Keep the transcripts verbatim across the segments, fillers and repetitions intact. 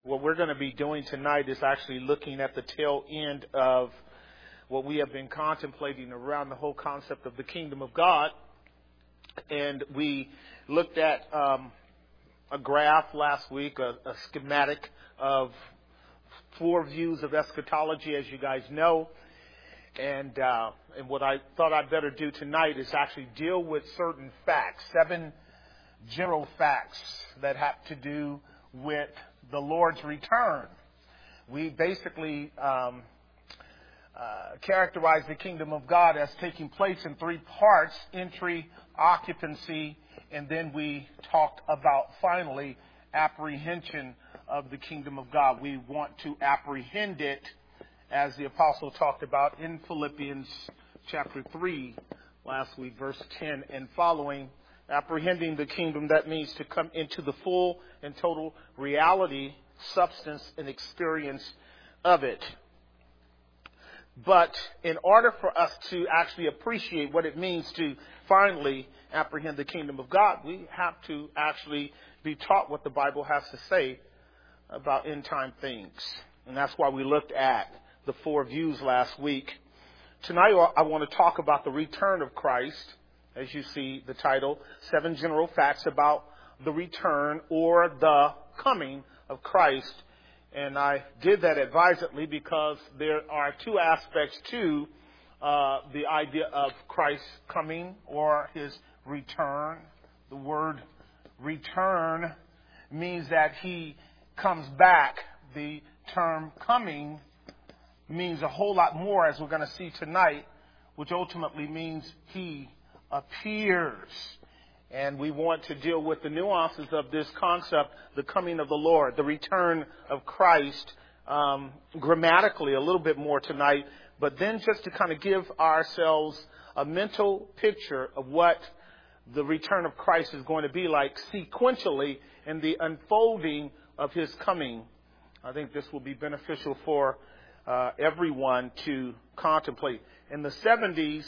what we're going to be doing tonight is actually looking at the tail end of what we have been contemplating around the whole concept of the kingdom of God. And we looked at um, a graph last week, a, a schematic of four views of eschatology, as you guys know. And uh, and what I thought I'd better do tonight is actually deal with certain facts, seven general facts that have to do with the Lord's return. We basically um, uh, characterize the kingdom of God as taking place in three parts: entry, occupancy, and then we talked about finally apprehension of the kingdom of God. We want to apprehend it, as the apostle talked about in Philippians chapter three last week, verse ten and following. Apprehending the kingdom, that means to come into the full and total reality, substance, and experience of it. But in order for us to actually appreciate what it means to finally apprehend the kingdom of God, we have to actually be taught what the Bible has to say about end time things. And that's why we looked at the four views last week. Tonight I want to talk about the return of Christ. As you see the title, seven general facts about the return or the coming of Christ. And I did that advisedly because there are two aspects to uh, the idea of Christ coming or his return. The word return means that he comes back. The term coming means a whole lot more, as we're going to see tonight, which ultimately means he appears. And we want to deal with the nuances of this concept, the coming of the Lord, the return of Christ, um, grammatically a little bit more tonight, but then just to kind of give ourselves a mental picture of what the return of Christ is going to be like sequentially in the unfolding of his coming. I think this will be beneficial for uh, everyone to contemplate. In the seventies,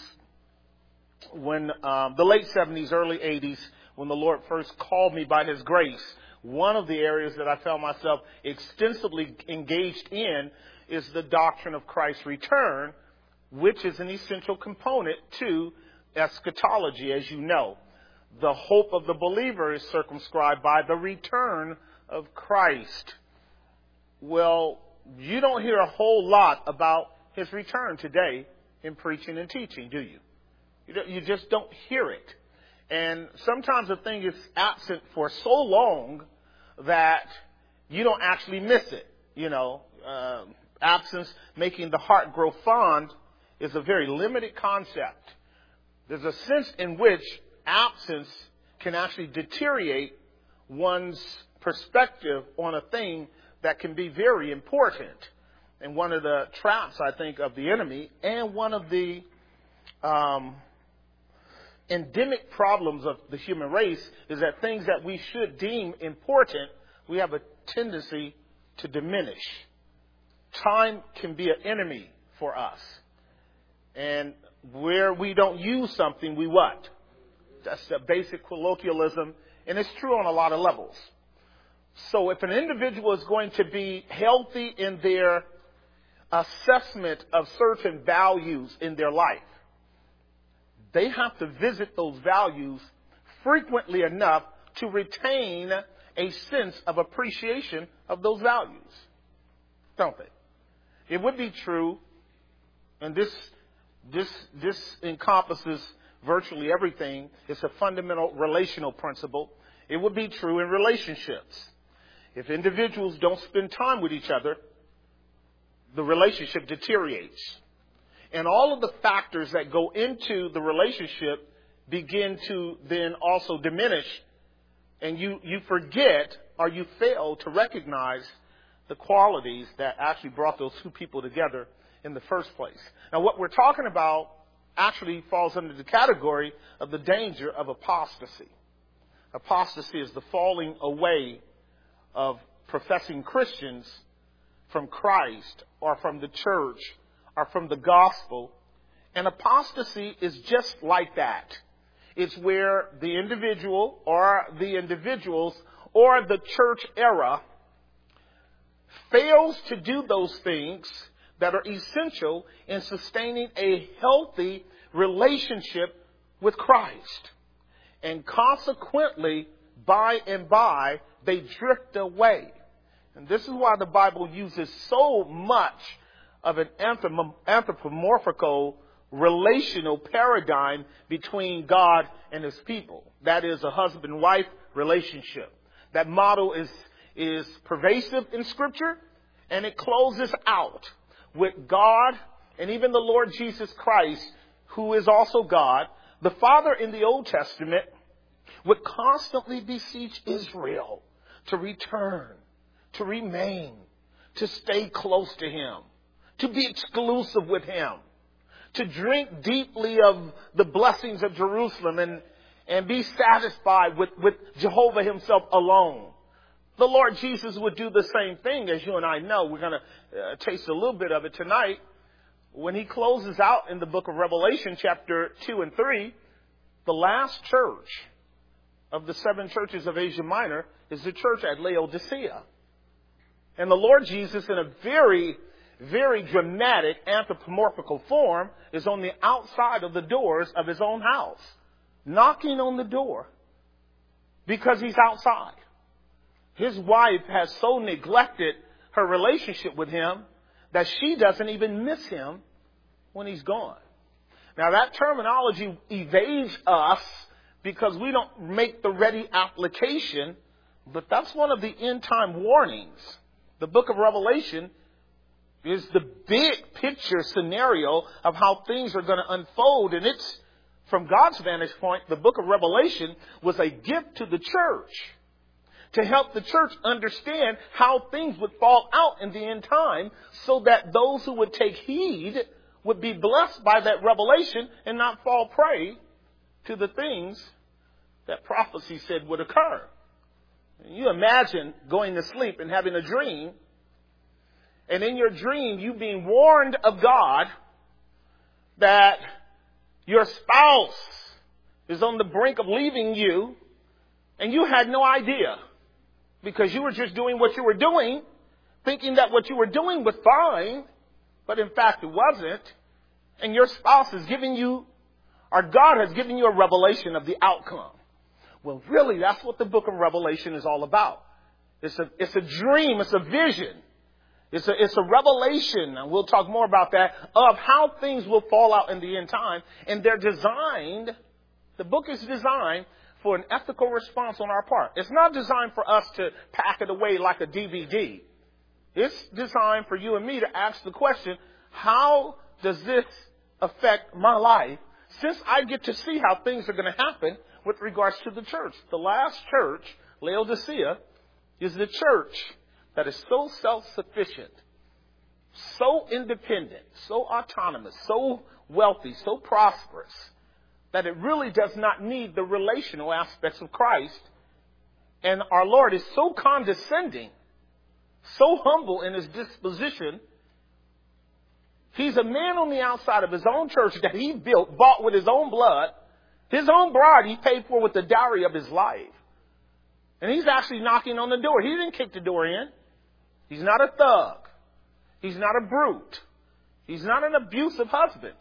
when um, the late seventies, early eighties, when the Lord first called me by his grace, one of the areas that I found myself extensively engaged in is the doctrine of Christ's return, which is an essential component to eschatology, as you know. The hope of the believer is circumscribed by the return of Christ. Well, you don't hear a whole lot about his return today in preaching and teaching, do you? You just don't hear it. And sometimes a thing is absent for so long that you don't actually miss it. You know, uh, absence making the heart grow fond is a very limited concept. There's a sense in which absence can actually deteriorate one's perspective on a thing that can be very important. And one of the traps, I think, of the enemy, and one of the um, endemic problems of the human race is that things that we should deem important, we have a tendency to diminish. Time can be an enemy for us. And where we don't use something, we what? That's a basic colloquialism, and it's true on a lot of levels. So if an individual is going to be healthy in their assessment of certain values in their life, they have to visit those values frequently enough to retain a sense of appreciation of those values, don't they? It would be true, and this this this encompasses virtually everything. It's a fundamental relational principle. It would be true in relationships. If individuals don't spend time with each other, the relationship deteriorates. And all of the factors that go into the relationship begin to then also diminish. And you, you forget or you fail to recognize the qualities that actually brought those two people together in the first place. Now, what we're talking about actually falls under the category of the danger of apostasy. Apostasy is the falling away of professing Christians from Christ or from the church or from the gospel. And apostasy is just like that. It's where the individual or the individuals or the church era fails to do those things that are essential in sustaining a healthy relationship with Christ. And consequently, by and by, they drift away. And this is why the Bible uses so much of an anthropomorphical relational paradigm between God and his people. That is a husband-wife relationship. That model is, is pervasive in Scripture, and it closes out with God and even the Lord Jesus Christ, who is also God. The Father in the Old Testament would constantly beseech Israel to return, to remain, to stay close to him, to be exclusive with him, to drink deeply of the blessings of Jerusalem and, and be satisfied with, with Jehovah himself alone. The Lord Jesus would do the same thing, as you and I know. We're going to uh, taste a little bit of it tonight. When he closes out in the book of Revelation, chapter two and three, the last church of the seven churches of Asia Minor is the church at Laodicea. And the Lord Jesus, in a very, very dramatic anthropomorphical form, is on the outside of the doors of his own house, knocking on the door because he's outside. His wife has so neglected her relationship with him that she doesn't even miss him when he's gone. Now, that terminology evades us because we don't make the ready application, but that's one of the end time warnings. The book of Revelation is the big picture scenario of how things are going to unfold. And it's, from God's vantage point, the book of Revelation was a gift to the church to help the church understand how things would fall out in the end time, so that those who would take heed would be blessed by that revelation and not fall prey to the things that prophecy said would occur. You imagine going to sleep and having a dream, and in your dream you being warned of God that your spouse is on the brink of leaving you, and you had no idea because you were just doing what you were doing, thinking that what you were doing was fine, but in fact it wasn't. And your spouse is giving you, or God has given you a revelation of the outcome. Well, really, that's what the book of Revelation is all about. It's a, it's a dream. It's a vision. It's a, it's a revelation, and we'll talk more about that, of how things will fall out in the end time. And they're designed, the book is designed for an ethical response on our part. It's not designed for us to pack it away like a D V D. It's designed for you and me to ask the question, how does this affect my life, since I get to see how things are going to happen with regards to the church? The last church, Laodicea, is the church that is so self-sufficient, so independent, so autonomous, so wealthy, so prosperous, that it really does not need the relational aspects of Christ. And our Lord is so condescending, so humble in his disposition. He's a man on the outside of his own church that he built, bought with his own blood. His own bride he paid for with the dowry of his life. And he's actually knocking on the door. He didn't kick the door in. He's not a thug. He's not a brute. He's not an abusive husband.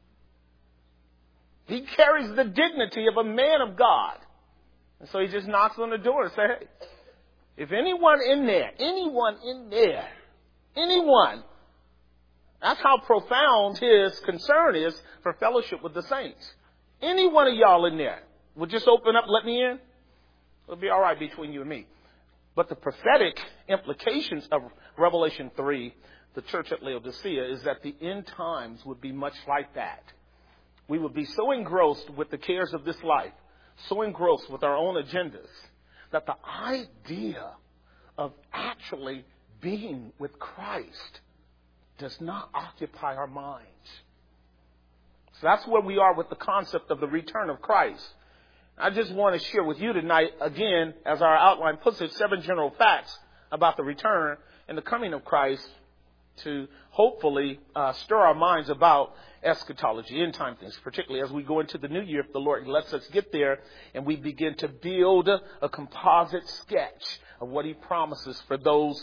He carries the dignity of a man of God. And so he just knocks on the door and says, hey, if anyone in there, anyone in there, anyone, that's how profound his concern is for fellowship with the saints. Any one of y'all in there will just open up, let me in. It'll be all right between you and me. But the prophetic implications of Revelation three, the church at Laodicea, is that the end times would be much like that. We would be so engrossed with the cares of this life, so engrossed with our own agendas, that the idea of actually being with Christ does not occupy our minds. So that's where we are with the concept of the return of Christ. I just want to share with you tonight, again, as our outline puts it, seven general facts about the return and the coming of Christ, to hopefully uh, stir our minds about eschatology, end time things, particularly as we go into the new year, if the Lord lets us get there and we begin to build a composite sketch of what he promises for those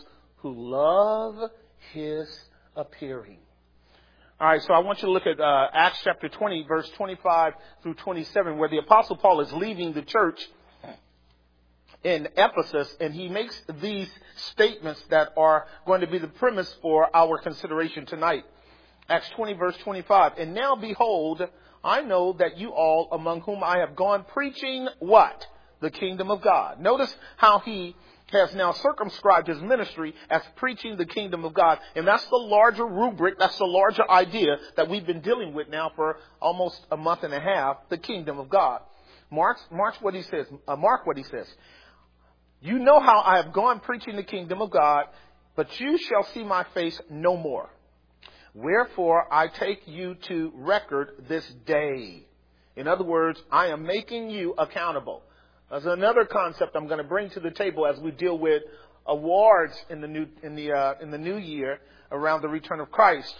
who love his appearing. All right, so I want you to look at uh, Acts chapter twenty, verse twenty-five through twenty-seven, where the Apostle Paul is leaving the church in Ephesus, and he makes these statements that are going to be the premise for our consideration tonight. Acts twenty, verse twenty-five. And now behold, I know that you all among whom I have gone preaching what? The kingdom of God. Notice how he has now circumscribed his ministry as preaching the kingdom of God. And that's the larger rubric, that's the larger idea that we've been dealing with now for almost a month and a half, the kingdom of God. Mark, mark what he says. Uh, mark what he says. You know how I have gone preaching the kingdom of God, but you shall see my face no more. Wherefore I take you to record this day. In other words, I am making you accountable. There's another concept I'm going to bring to the table as we deal with awards in the new in the uh, in the new year around the return of Christ.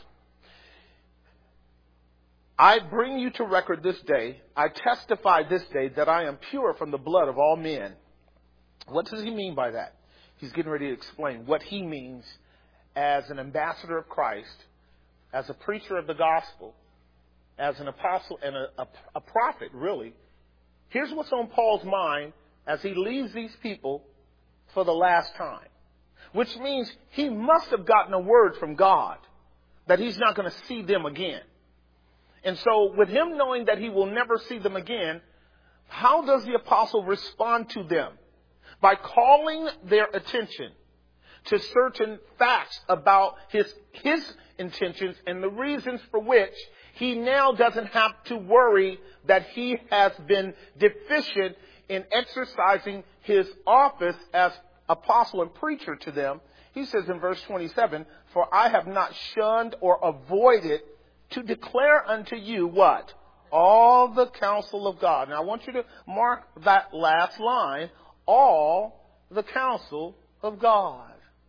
I bring you to record this day. I testify this day that I am pure from the blood of all men. What does he mean by that? He's getting ready to explain what he means as an ambassador of Christ, as a preacher of the gospel, as an apostle and a, a, a prophet, really. Here's what's on Paul's mind as he leaves these people for the last time, which means he must have gotten a word from God that he's not going to see them again. And so with him knowing that he will never see them again, how does the apostle respond to them? By calling their attention to certain facts about his, his intentions and the reasons for which he now doesn't have to worry that he has been deficient in exercising his office as apostle and preacher to them. He says in verse twenty-seven, for I have not shunned or avoided to declare unto you what? All the counsel of God. Now I want you to mark that last line, all the counsel of God.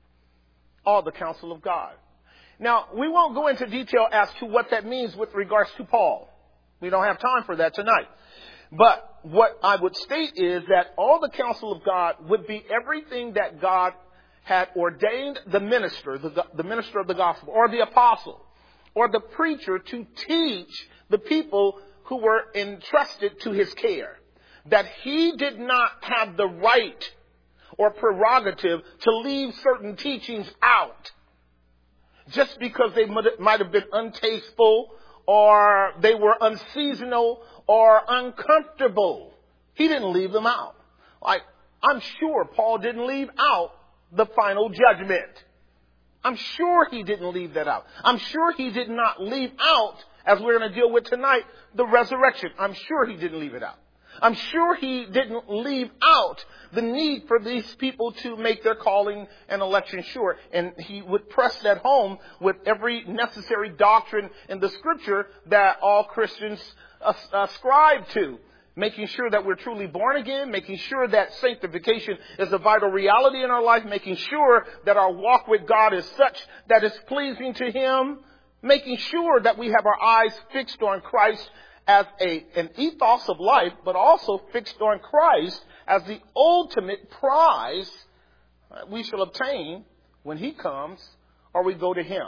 All the counsel of God. Now, we won't go into detail as to what that means with regards to Paul. We don't have time for that tonight. But what I would state is that all the counsel of God would be everything that God had ordained the minister, the, the minister of the gospel, or the apostle, or the preacher to teach the people who were entrusted to his care. That he did not have the right or prerogative to leave certain teachings out just because they might have been untasteful or they were unseasonal or uncomfortable. He didn't leave them out. Like, I'm sure Paul didn't leave out the final judgment. I'm sure he didn't leave that out. I'm sure he did not leave out, as we're going to deal with tonight, the resurrection. I'm sure he didn't leave it out. I'm sure he didn't leave out the need for these people to make their calling and election sure. And he would press that home with every necessary doctrine in the scripture that all Christians ascribe to. Making sure that we're truly born again, making sure that sanctification is a vital reality in our life, making sure that our walk with God is such that it's pleasing to him, making sure that we have our eyes fixed on Christ as a, an ethos of life, but also fixed on Christ as the ultimate prize we shall obtain when he comes or we go to him.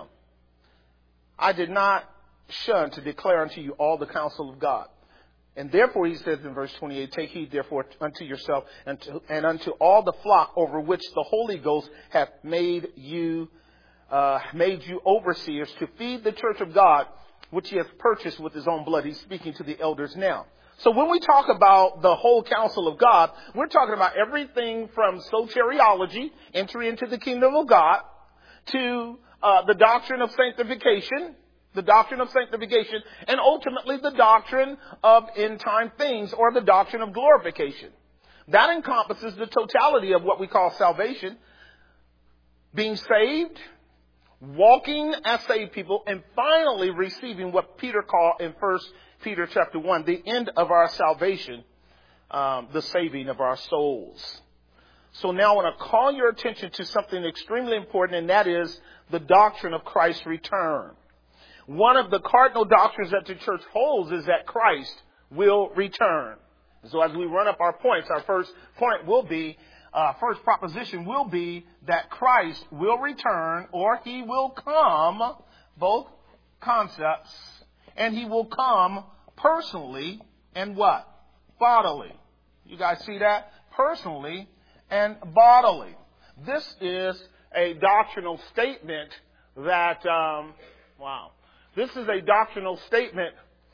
I did not shun to declare unto you all the counsel of God. And therefore, he says in verse twenty-eight, take heed therefore unto yourself and, to, and unto all the flock over which the Holy Ghost hath made you, uh, made you overseers to feed the church of God, which he has purchased with his own blood. He's speaking to the elders now. So when we talk about the whole counsel of God, we're talking about everything from soteriology, entry into the kingdom of God, to uh, the doctrine of sanctification, the doctrine of sanctification, and ultimately the doctrine of end-time things, or the doctrine of glorification. That encompasses the totality of what we call salvation, being saved, walking as saved people, and finally receiving what Peter called in First Peter chapter one, the end of our salvation, um, the saving of our souls. So now I want to call your attention to something extremely important, and that is the doctrine of Christ's return. One of the cardinal doctrines that the church holds is that Christ will return. So as we run up our points, our first point will be uh, first proposition will be that Christ will return, or he will come, both concepts, and he will come personally and what? Bodily. You guys see that? Personally and bodily. This is a doctrinal statement that, um, wow. This is a doctrinal statement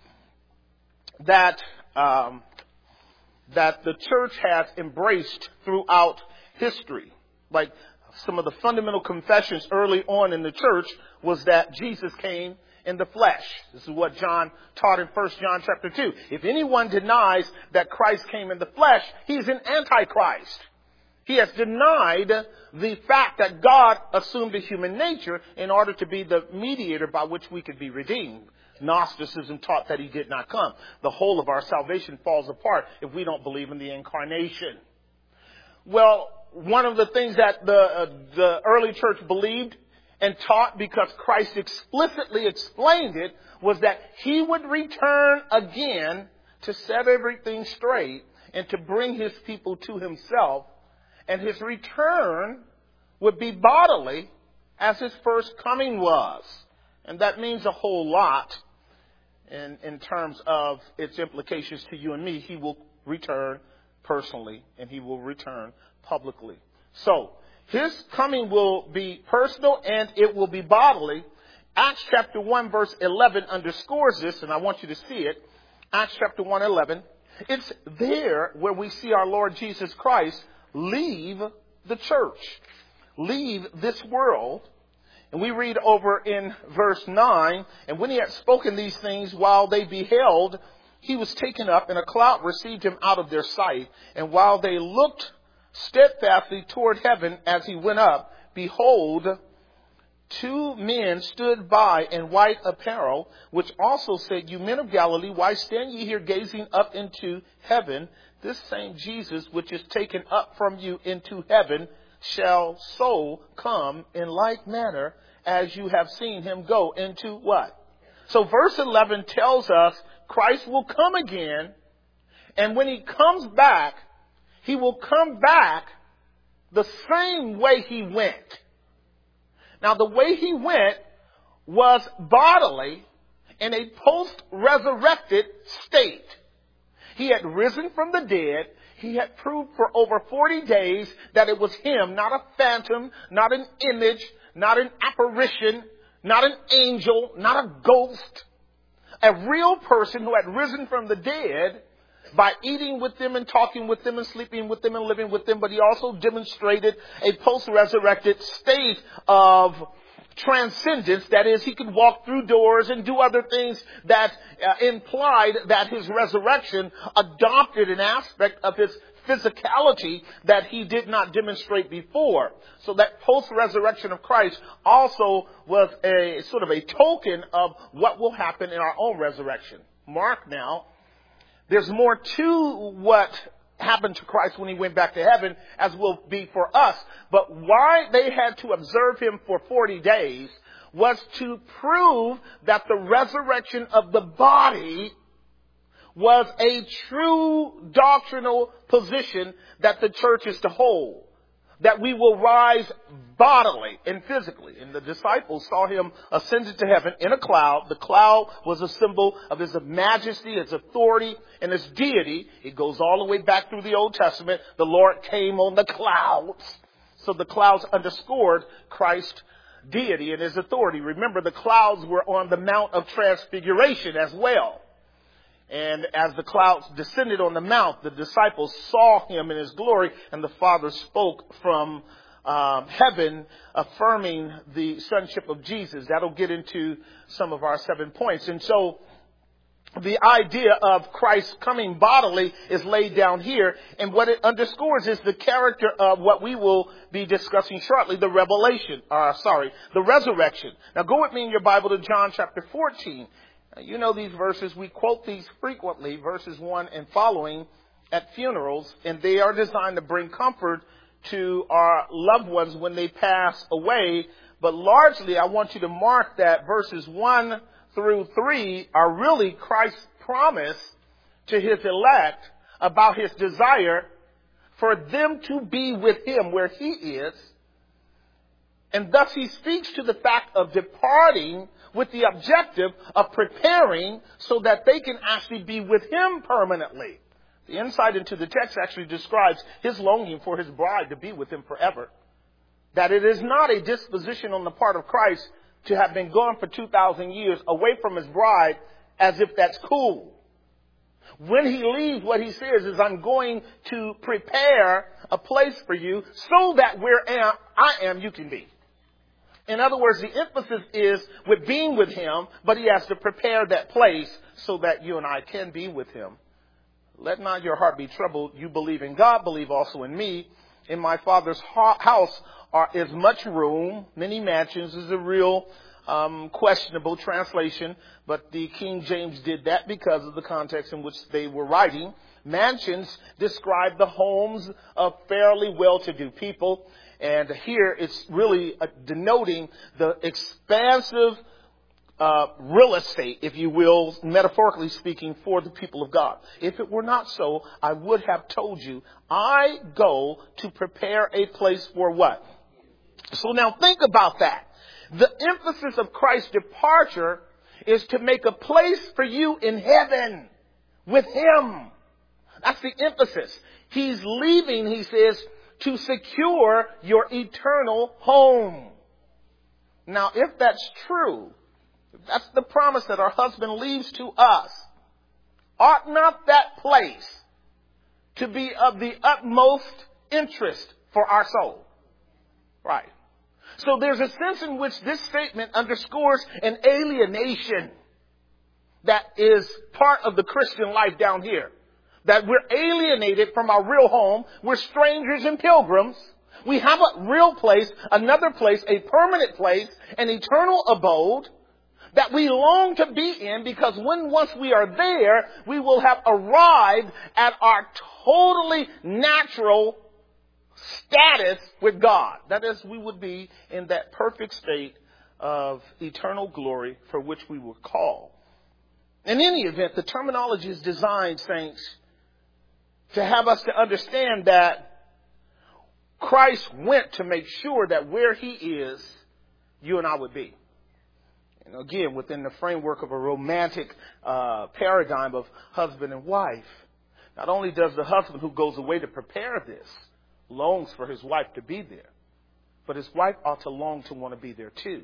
that, um, that the church has embraced throughout history. Like some of the fundamental confessions early on in the church was that Jesus came in the flesh. This is what John taught in First John chapter two. If anyone denies that Christ came in the flesh, he's an antichrist. He has denied the fact that God assumed a human nature in order to be the mediator by which we could be redeemed. Gnosticism taught that he did not come. The whole of our salvation falls apart if we don't believe in the incarnation. Well, one of the things that the, uh, the early church believed and taught, because Christ explicitly explained it, was that he would return again to set everything straight and to bring his people to himself. And his return would be bodily as his first coming was. And that means a whole lot in, in terms of its implications to you and me. He will return personally and he will return publicly. So, his coming will be personal and it will be bodily. Acts chapter one verse eleven underscores this, and I want you to see it. Acts chapter one eleven. It's there where we see our Lord Jesus Christ leave the church, leave this world. And we read over in verse nine, and when he had spoken these things while they beheld, he was taken up, and a cloud received him out of their sight. And while they looked steadfastly toward heaven as he went up, behold, two men stood by in white apparel, which also said, You men of Galilee, why stand ye here gazing up into heaven? This same Jesus, which is taken up from you into heaven, shall so come in like manner as you have seen him go into what? So verse eleven tells us Christ will come again, and when he comes back, he will come back the same way he went. Now, the way he went was bodily in a post-resurrected state. He had risen from the dead. He had proved for over forty days that it was him, not a phantom, not an image, not an apparition, not an angel, not a ghost. A real person who had risen from the dead by eating with them and talking with them and sleeping with them and living with them. But he also demonstrated a post-resurrected state of transcendence. That is, he could walk through doors and do other things that uh, implied that his resurrection adopted an aspect of his physicality that he did not demonstrate before. So that post-resurrection of Christ also was a sort of a token of what will happen in our own resurrection. Mark now, there's more to what happened to Christ when he went back to heaven as will be for us. But why they had to observe him for forty days was to prove that the resurrection of the body was a true doctrinal position that the church is to hold. That we will rise bodily and physically. And the disciples saw him ascended to heaven in a cloud. The cloud was a symbol of his majesty, his authority, and his deity. It goes all the way back through the Old Testament. The Lord came on the clouds. So the clouds underscored Christ's deity and his authority. Remember, the clouds were on the Mount of Transfiguration as well. And as the clouds descended on the mount, the disciples saw him in his glory, and the Father spoke from um, heaven, affirming the sonship of Jesus. That'll get into some of our seven points. And so the idea of Christ coming bodily is laid down here. And what it underscores is the character of what we will be discussing shortly, the revelation, uh, sorry, the resurrection. Now go with me in your Bible to John chapter fourteen. You know these verses. We quote these frequently, verses one and following, at funerals, and they are designed to bring comfort to our loved ones when they pass away. But largely, I want you to mark that verses one through three are really Christ's promise to his elect about his desire for them to be with him where he is. And thus he speaks to the fact of departing with the objective of preparing so that they can actually be with him permanently. The insight into the text actually describes his longing for his bride to be with him forever. That it is not a disposition on the part of Christ to have been gone for two thousand years away from his bride as if that's cool. When he leaves, what he says is, I'm going to prepare a place for you so that where I am, you can be. In other words, the emphasis is with being with him, but he has to prepare that place so that you and I can be with him. Let not your heart be troubled. You believe in God, believe also in me. In my Father's house are, is much room. Many mansions is a real um, questionable translation, but the King James did that because of the context in which they were writing. Mansions describe the homes of fairly well-to-do people. And here it's really uh, denoting the expansive uh, real estate, if you will, metaphorically speaking, for the people of God. If it were not so, I would have told you, I go to prepare a place for what? So now think about that. The emphasis of Christ's departure is to make a place for you in heaven with him. That's the emphasis. He's leaving, he says, to secure your eternal home. Now, if that's true, if that's the promise that our husband leaves to us, ought not that place to be of the utmost interest for our soul? Right. So there's a sense in which this statement underscores an alienation that is part of the Christian life down here. That we're alienated from our real home. We're strangers and pilgrims. We have a real place, another place, a permanent place, an eternal abode that we long to be in, because when once we are there, we will have arrived at our totally natural status with God. That is, we would be in that perfect state of eternal glory for which we were called. In any event, the terminology is designed, saints, to have us to understand that Christ went to make sure that where he is, you and I would be. And again, within the framework of a romantic uh, paradigm of husband and wife, not only does the husband who goes away to prepare this longs for his wife to be there, but his wife ought to long to want to be there too.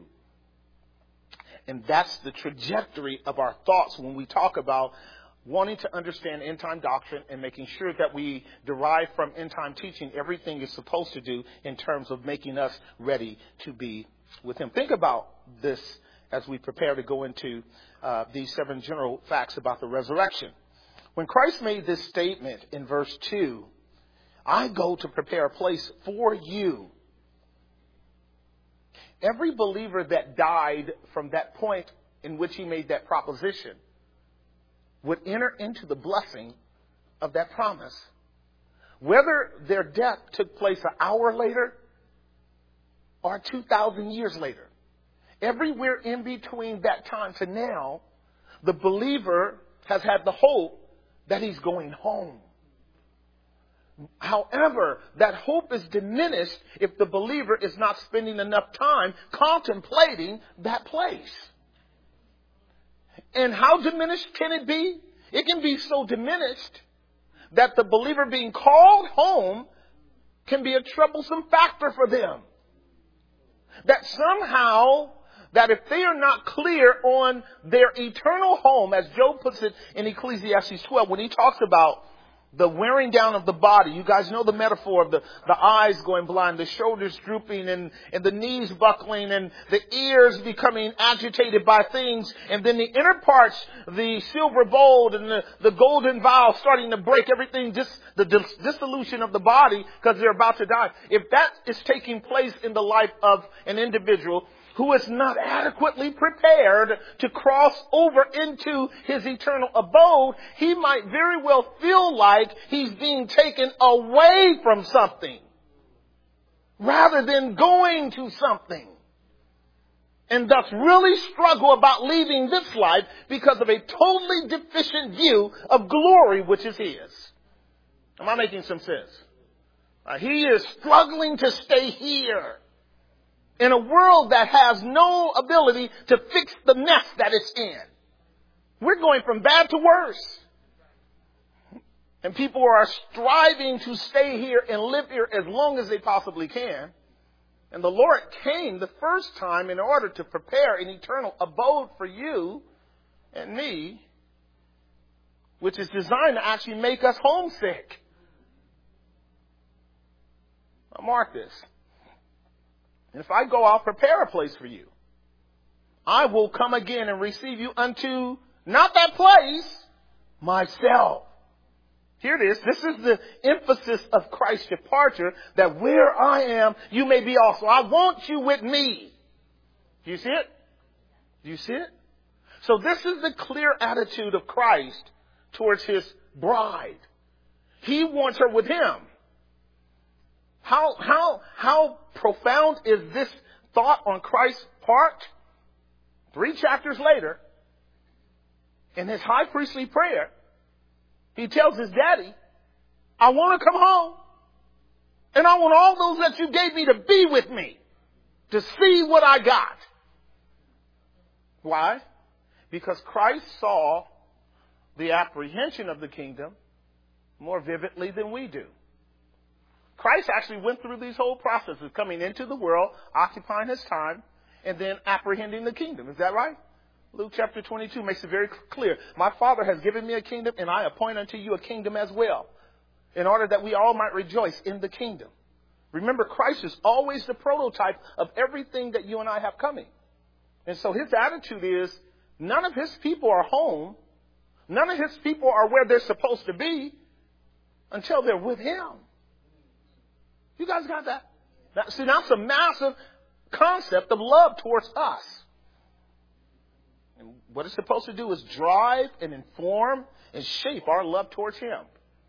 And that's the trajectory of our thoughts when we talk about wanting to understand end-time doctrine and making sure that we derive from end-time teaching everything is supposed to do in terms of making us ready to be with him. Think about this as we prepare to go into uh, these seven general facts about the resurrection. When Christ made this statement in verse two, I go to prepare a place for you. Every believer that died from that point in which he made that proposition would enter into the blessing of that promise. Whether their death took place an hour later or two thousand years later, everywhere in between that time to now, the believer has had the hope that he's going home. However, that hope is diminished if the believer is not spending enough time contemplating that place. And how diminished can it be? It can be so diminished that the believer being called home can be a troublesome factor for them. That somehow, that if they are not clear on their eternal home, as Job puts it in Ecclesiastes twelve, when he talks about the wearing down of the body. You guys know the metaphor of the, the eyes going blind, the shoulders drooping, and, and the knees buckling, and the ears becoming agitated by things, and then the inner parts, the silver bowl and the, the golden vial starting to break, everything, just the dis- dissolution of the body because they're about to die. If that is taking place in the life of an individual who is not adequately prepared to cross over into his eternal abode, he might very well feel like he's being taken away from something rather than going to something. And thus really struggle about leaving this life because of a totally deficient view of glory, which is his. Am I making some sense? Uh, he is struggling to stay here in a world that has no ability to fix the mess that it's in. We're going from bad to worse. And people are striving to stay here and live here as long as they possibly can. And the Lord came the first time in order to prepare an eternal abode for you and me, which is designed to actually make us homesick. Now mark this. And if I go, I'll prepare a place for you. I will come again and receive you unto not that place, myself. Here it is. This is the emphasis of Christ's departure, that where I am, you may be also. I want you with me. Do you see it? Do you see it? So this is the clear attitude of Christ towards his bride. He wants her with him. How, how, how profound is this thought on Christ's part? Three chapters later, in his high priestly prayer, he tells his daddy, I want to come home. And I want all those that you gave me to be with me, to see what I got. Why? Because Christ saw the apprehension of the kingdom more vividly than we do. Christ actually went through these whole processes, coming into the world, occupying his time, and then apprehending the kingdom. Is that right? Luke chapter twenty-two makes it very clear. My Father has given me a kingdom, and I appoint unto you a kingdom as well, in order that we all might rejoice in the kingdom. Remember, Christ is always the prototype of everything that you and I have coming. And so his attitude is, none of his people are home. None of his people are where they're supposed to be until they're with him. You guys got that? That see, that's a massive concept of love towards us. And what it's supposed to do is drive and inform and shape our love towards him.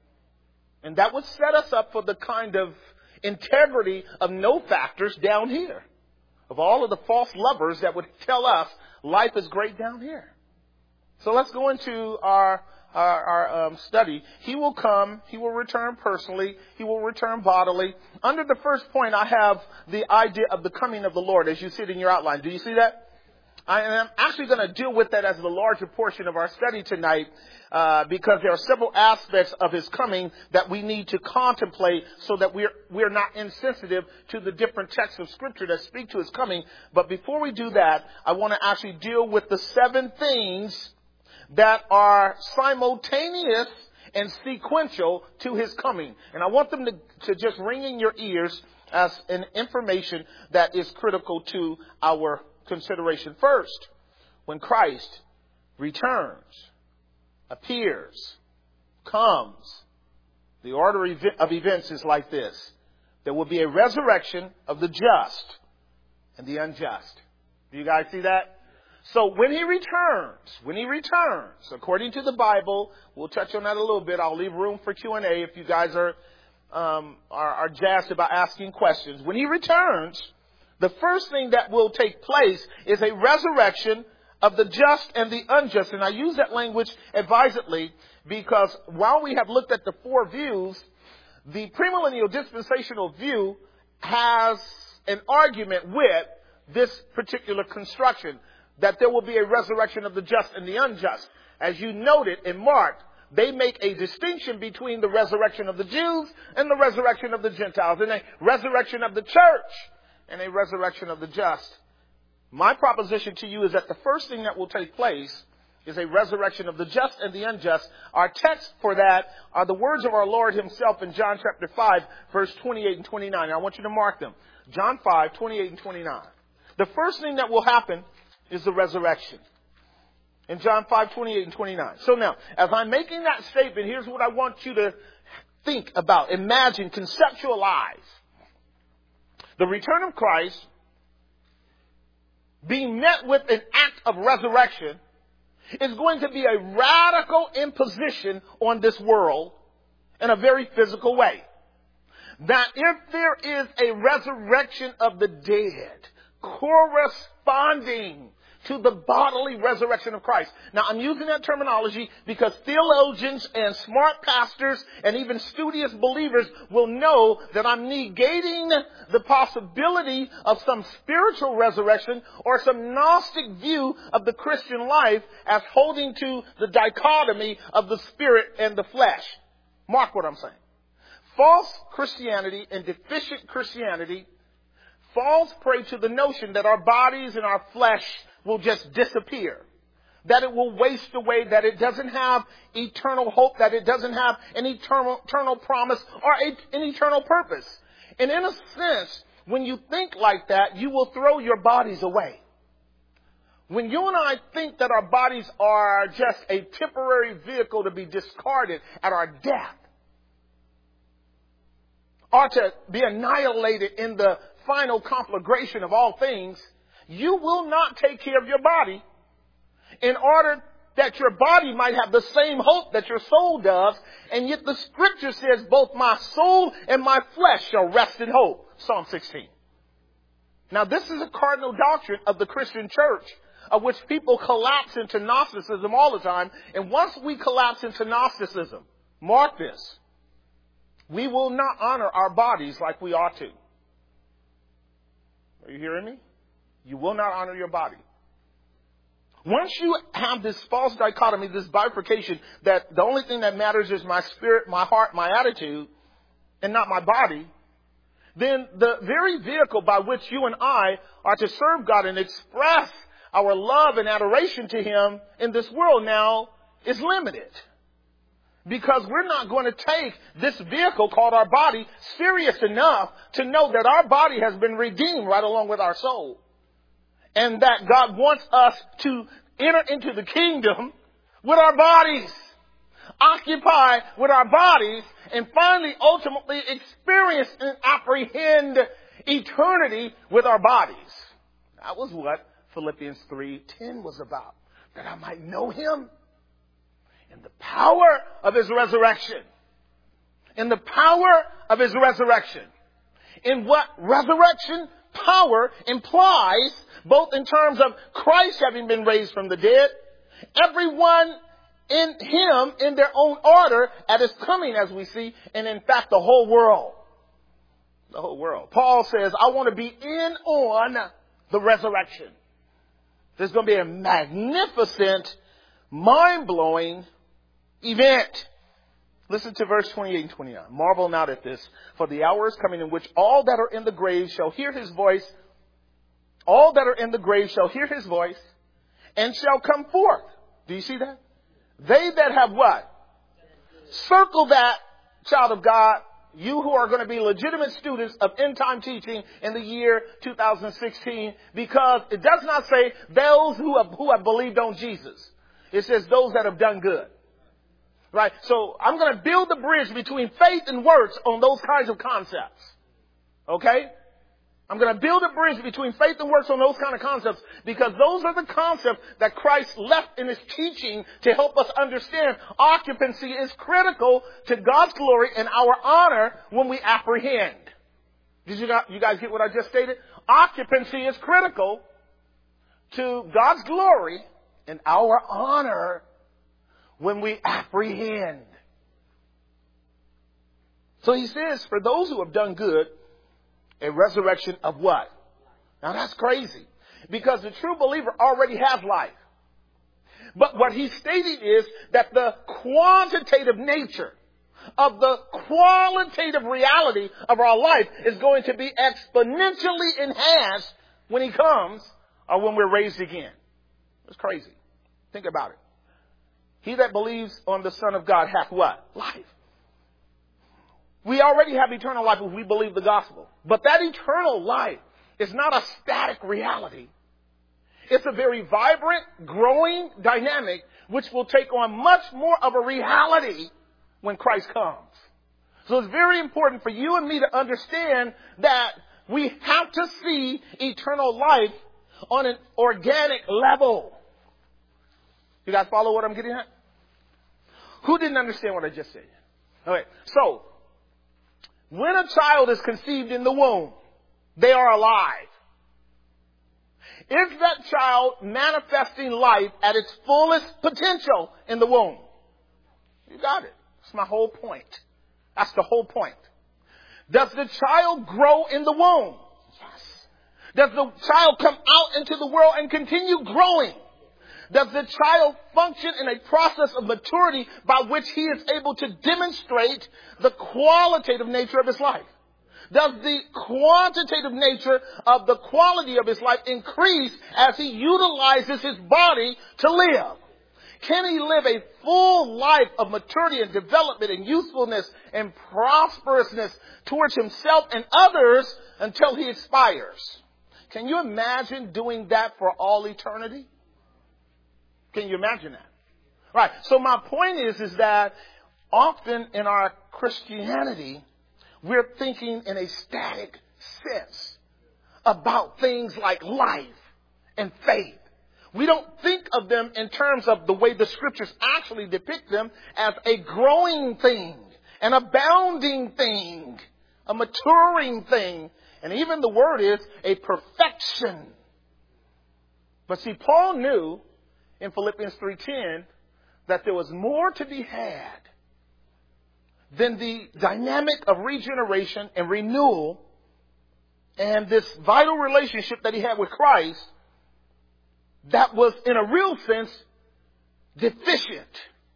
And that would set us up for the kind of integrity of no factors down here. Of all of the false lovers that would tell us life is great down here. So let's go into our our, our um, study. He will come. He will return personally. He will return bodily. Under the first point, I have the idea of the coming of the Lord, as you see it in your outline. Do you see that? I am actually going to deal with that as the larger portion of our study tonight, uh, because there are several aspects of his coming that we need to contemplate so that we're we're not insensitive to the different texts of Scripture that speak to his coming. But before we do that, I want to actually deal with the seven things that are simultaneous and sequential to his coming. And I want them to, to just ring in your ears as an information that is critical to our consideration. First, when Christ returns, appears, comes, the order of events is like this. There will be a resurrection of the just and the unjust. Do you guys see that? So when he returns, when he returns, according to the Bible, we'll touch on that a little bit. I'll leave room for Q and A if you guys are, um, are, are jazzed about asking questions. When he returns, the first thing that will take place is a resurrection of the just and the unjust. And I use that language advisedly because while we have looked at the four views, the premillennial dispensational view has an argument with this particular construction, that there will be a resurrection of the just and the unjust. As you noted in Mark, they make a distinction between the resurrection of the Jews and the resurrection of the Gentiles, and a resurrection of the church and a resurrection of the just. My proposition to you is that the first thing that will take place is a resurrection of the just and the unjust. Our text for that are the words of our Lord himself in John chapter five, verse twenty-eight and twenty-nine. I want you to mark them. John five, twenty-eight and twenty-nine. The first thing that will happen is the resurrection. In John five, twenty-eight and twenty-nine. So now, as I'm making that statement, here's what I want you to think about, imagine, conceptualize. The return of Christ being met with an act of resurrection is going to be a radical imposition on this world in a very physical way. That if there is a resurrection of the dead corresponding to the bodily resurrection of Christ. Now, I'm using that terminology because theologians and smart pastors and even studious believers will know that I'm negating the possibility of some spiritual resurrection or some Gnostic view of the Christian life as holding to the dichotomy of the spirit and the flesh. Mark what I'm saying. False Christianity and deficient Christianity falls prey to the notion that our bodies and our flesh will just disappear, that it will waste away, that it doesn't have eternal hope, that it doesn't have an eternal, eternal promise or a, an eternal purpose. And in a sense, when you think like that, you will throw your bodies away. When you and I think that our bodies are just a temporary vehicle to be discarded at our death, or to be annihilated in the final conflagration of all things, you will not take care of your body in order that your body might have the same hope that your soul does. And yet the scripture says both my soul and my flesh shall rest in hope. Psalm sixteen. Now this is a cardinal doctrine of the Christian church, of which people collapse into Gnosticism all the time. And once we collapse into Gnosticism, mark this, we will not honor our bodies like we ought to. Are you hearing me? You will not honor your body. Once you have this false dichotomy, this bifurcation, that the only thing that matters is my spirit, my heart, my attitude, and not my body, then the very vehicle by which you and I are to serve God and express our love and adoration to Him in this world now is limited. Because we're not going to take this vehicle called our body serious enough to know that our body has been redeemed right along with our soul. And that God wants us to enter into the kingdom with our bodies, occupy with our bodies, and finally, ultimately experience and apprehend eternity with our bodies. That was what Philippians three ten was about. That I might know Him in the power of His resurrection. In the power of His resurrection. In what resurrection power implies, both in terms of Christ having been raised from the dead, everyone in Him in their own order at His coming, as we see, and in fact the whole world. The whole world. Paul says, I want to be in on the resurrection. There's going to be a magnificent, mind-blowing event. Listen to verse twenty-eight and twenty-nine. Marvel not at this, for the hour is coming in which all that are in the grave shall hear His voice. All that are in the grave shall hear His voice and shall come forth. Do you see that? They that have what? Circle that, child of God. You who are going to be legitimate students of end time teaching in the year two thousand sixteen, because it does not say those who have, who have believed on Jesus. It says those that have done good. Right? So I'm going to build the bridge between faith and works on those kinds of concepts. Okay? I'm going to build a bridge between faith and works on those kind of concepts, because those are the concepts that Christ left in His teaching to help us understand occupancy is critical to God's glory and our honor when we apprehend. Did you, not, you guys get what I just stated? Occupancy is critical to God's glory and our honor when we apprehend. So He says, for those who have done good, a resurrection of what? Now that's crazy, because the true believer already has life. But what he's stating is that the quantitative nature of the qualitative reality of our life is going to be exponentially enhanced when He comes, or when we're raised again. It's crazy. Think about it. He that believes on the Son of God hath what? Life. We already have eternal life if we believe the gospel. But that eternal life is not a static reality. It's a very vibrant, growing dynamic which will take on much more of a reality when Christ comes. So it's very important for you and me to understand that we have to see eternal life on an organic level. You guys follow what I'm getting at? Who didn't understand what I just said? Okay, so when a child is conceived in the womb, they are alive. If that that child manifesting life at its fullest potential in the womb? You got it. That's my whole point. That's the whole point. Does the child grow in the womb? Yes. Does the child come out into the world and continue growing? Does the child function in a process of maturity by which he is able to demonstrate the qualitative nature of his life? Does the quantitative nature of the quality of his life increase as he utilizes his body to live? Can he live a full life of maturity and development and usefulness and prosperousness towards himself and others until he expires? Can you imagine doing that for all eternity? Can you imagine that? Right. So my point is, is that often in our Christianity, we're thinking in a static sense about things like life and faith. We don't think of them in terms of the way the scriptures actually depict them as a growing thing, an abounding thing, a maturing thing. And even the word is a perfection. But see, Paul knew in Philippians three ten that there was more to be had than the dynamic of regeneration and renewal and this vital relationship that he had with Christ that was, in a real sense, deficient.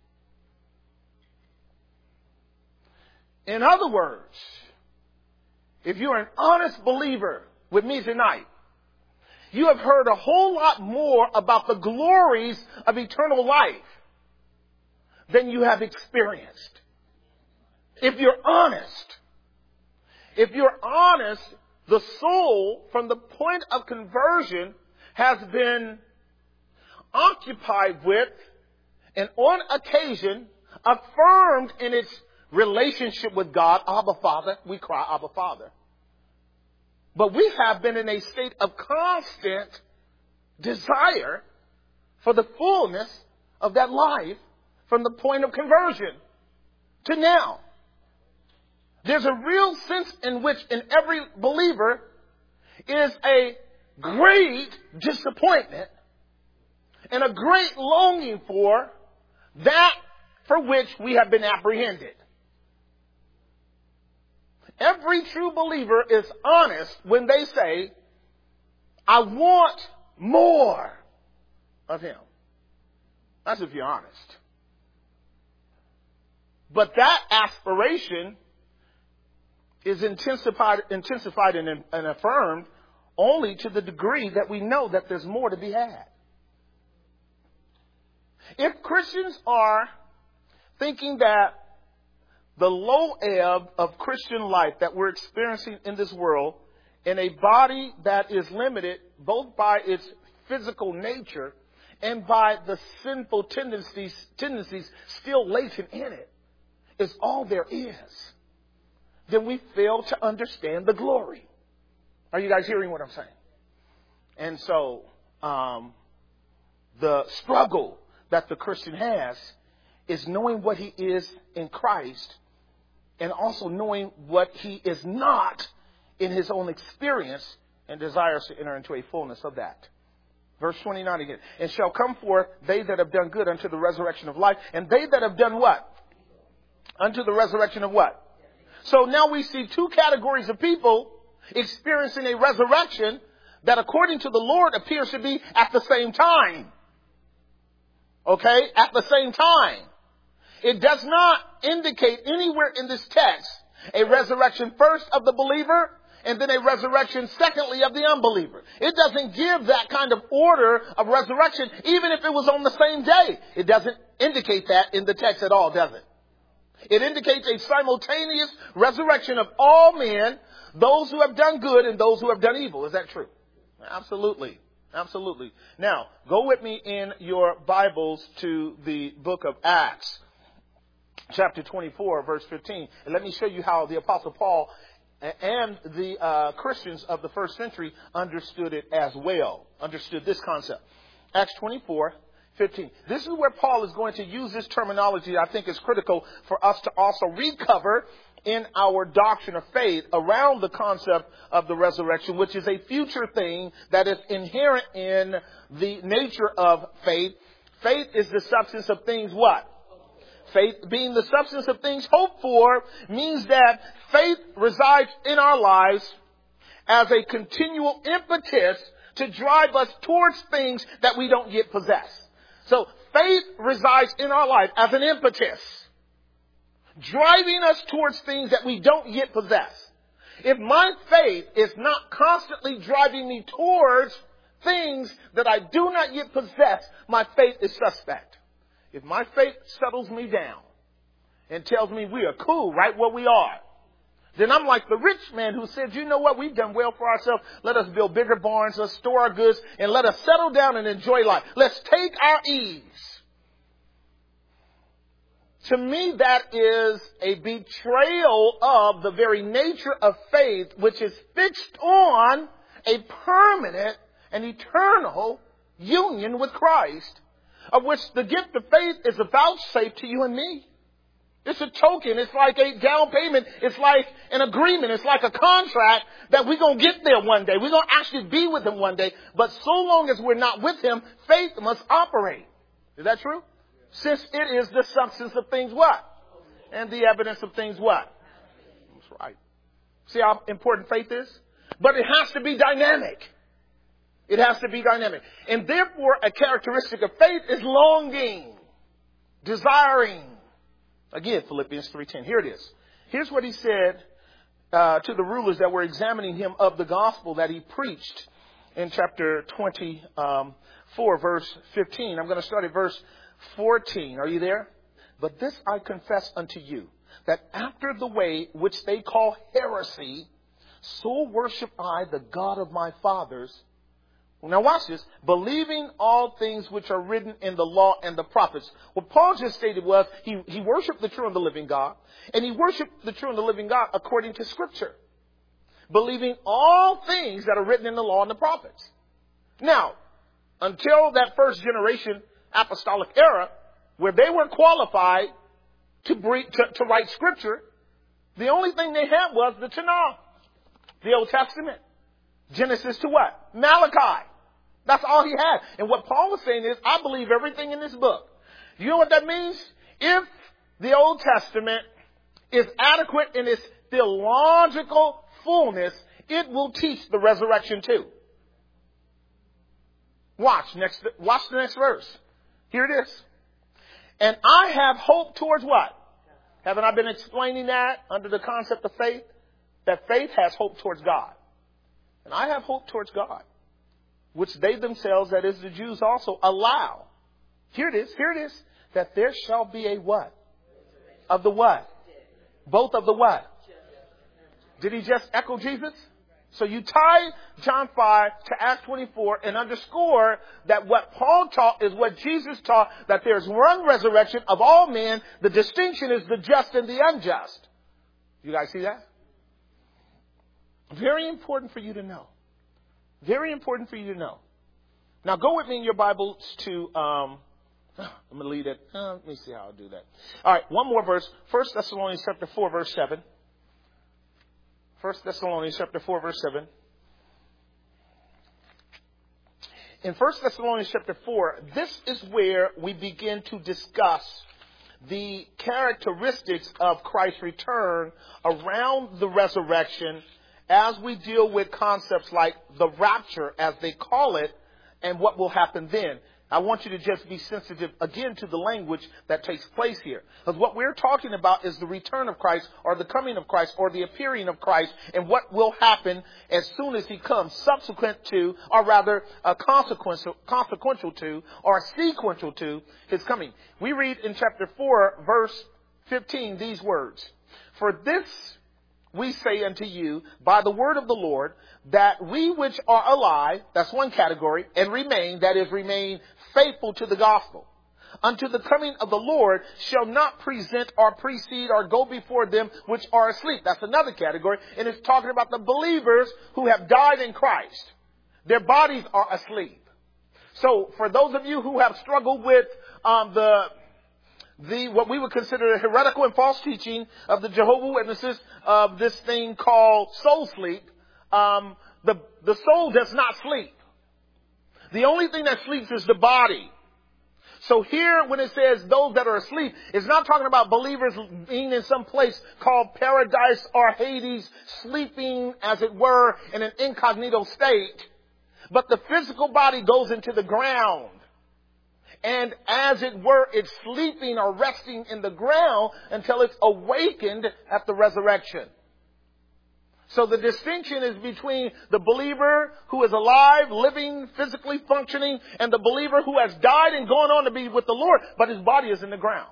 In other words, if you're an honest believer with me tonight, you have heard a whole lot more about the glories of eternal life than you have experienced. If you're honest, if you're honest, the soul from the point of conversion has been occupied with and on occasion affirmed in its relationship with God, Abba Father. We cry Abba Father. But we have been in a state of constant desire for the fullness of that life from the point of conversion to now. There's a real sense in which in every believer is a great disappointment and a great longing for that for which we have been apprehended. Every true believer is honest when they say, I want more of him. That's if you're honest. But that aspiration is intensified, intensified and, and affirmed only to the degree that we know that there's more to be had. If Christians are thinking that the low ebb of Christian life that we're experiencing in this world, in a body that is limited both by its physical nature and by the sinful tendencies, tendencies still latent in it, is all there is, then we fail to understand the glory. Are you guys hearing what I'm saying? And so, um, the struggle that the Christian has is knowing what he is in Christ and also knowing what he is not in his own experience and desires to enter into a fullness of that. Verse twenty-nine again. And shall come forth they that have done good unto the resurrection of life. And they that have done what? Unto the resurrection of what? So now we see two categories of people experiencing a resurrection that according to the Lord appears to be at the same time. Okay? At the same time. It does not indicate anywhere in this text a resurrection first of the believer and then a resurrection secondly of the unbeliever. It doesn't give that kind of order of resurrection even if it was on the same day. It doesn't indicate that in the text at all, does it? It indicates a simultaneous resurrection of all men, those who have done good and those who have done evil. Is that true? Absolutely. Absolutely. Now, go with me in your Bibles to the book of Acts, chapter twenty-four, verse fifteen. And let me show you how the Apostle Paul and the uh, Christians of the first century understood it as well, understood this concept. Acts twenty-four, fifteen. This is where Paul is going to use this terminology I think is critical for us to also recover in our doctrine of faith around the concept of the resurrection, which is a future thing that is inherent in the nature of faith. Faith is the substance of things what? Faith being the substance of things hoped for means that faith resides in our lives as a continual impetus to drive us towards things that we don't yet possess. So faith resides in our life as an impetus, driving us towards things that we don't yet possess. If my faith is not constantly driving me towards things that I do not yet possess, my faith is suspect. If my faith settles me down and tells me we are cool right where we are, then I'm like the rich man who said, you know what, we've done well for ourselves. Let us build bigger barns, let's store our goods, and let us settle down and enjoy life. Let's take our ease. To me, that is a betrayal of the very nature of faith, which is fixed on a permanent and eternal union with Christ, of which the gift of faith is a vouchsafe to you and me. It's a token. It's like a down payment. It's like an agreement. It's like a contract that we're going to get there one day. We're going to actually be with him one day. But so long as we're not with him, faith must operate. Is that true? Since it is the substance of things what? And the evidence of things what? That's right. See how important faith is? But it has to be dynamic. It has to be dynamic. And therefore, a characteristic of faith is longing, desiring. Again, Philippians three ten. Here it is. Here's what he said uh, to the rulers that were examining him of the gospel that he preached in chapter twenty-four, verse fifteen. I'm going to start at verse fourteen. Are you there? But this I confess unto you, that after the way which they call heresy, so worship I the God of my fathers. Now watch this. Believing all things which are written in the law and the prophets. What Paul just stated was he, he worshiped the true and the living God. And he worshiped the true and the living God according to Scripture. Believing all things that are written in the law and the prophets. Now, until that first generation apostolic era, where they weren't qualified to, bring, to, to write Scripture, the only thing they had was the Tanakh, the Old Testament. Genesis to what? Malachi. That's all he had. And what Paul was saying is, I believe everything in this book. Do you know what that means? If the Old Testament is adequate in its theological fullness, it will teach the resurrection too. Watch next. Watch the next verse. Here it is. And I have hope towards what? Haven't I been explaining that under the concept of faith? That faith has hope towards God. And I have hope towards God, which they themselves, that is the Jews also, allow. Here it is, here it is, that there shall be a what? Of the what? Both of the what? Did he just echo Jesus? So you tie John five to Acts twenty-four and underscore that what Paul taught is what Jesus taught, that there's one resurrection of all men. The distinction is the just and the unjust. You guys see that? Very important for you to know. Very important for you to know. Now go with me in your Bibles to, um, I'm going to leave it. Uh, let me see how I'll do that. All right, one more verse. First Thessalonians chapter four, verse seven. First Thessalonians chapter four, verse seven. In First Thessalonians chapter four, this is where we begin to discuss the characteristics of Christ's return around the resurrection, as we deal with concepts like the rapture, as they call it, and what will happen then. I want you to just be sensitive again to the language that takes place here. Because what we're talking about is the return of Christ, or the coming of Christ, or the appearing of Christ, and what will happen as soon as he comes, subsequent to, or rather uh, consequential, consequential to, or sequential to his coming. We read in chapter four, verse fifteen, these words. For this we say unto you by the word of the Lord, that we which are alive, that's one category, and remain, that is, remain faithful to the gospel, unto the coming of the Lord, shall not present or precede or go before them which are asleep. That's another category, and it's talking about the believers who have died in Christ. Their bodies are asleep. So for those of you who have struggled with um, the the what we would consider a heretical and false teaching of the Jehovah's Witnesses of this thing called soul sleep. Um, the, the soul does not sleep. The only thing that sleeps is the body. So here, when it says those that are asleep, it's not talking about believers being in some place called paradise or Hades, sleeping, as it were, in an incognito state. But the physical body goes into the ground. And as it were, it's sleeping or resting in the ground until it's awakened at the resurrection. So the distinction is between the believer who is alive, living, physically functioning, and the believer who has died and gone on to be with the Lord, but his body is in the ground.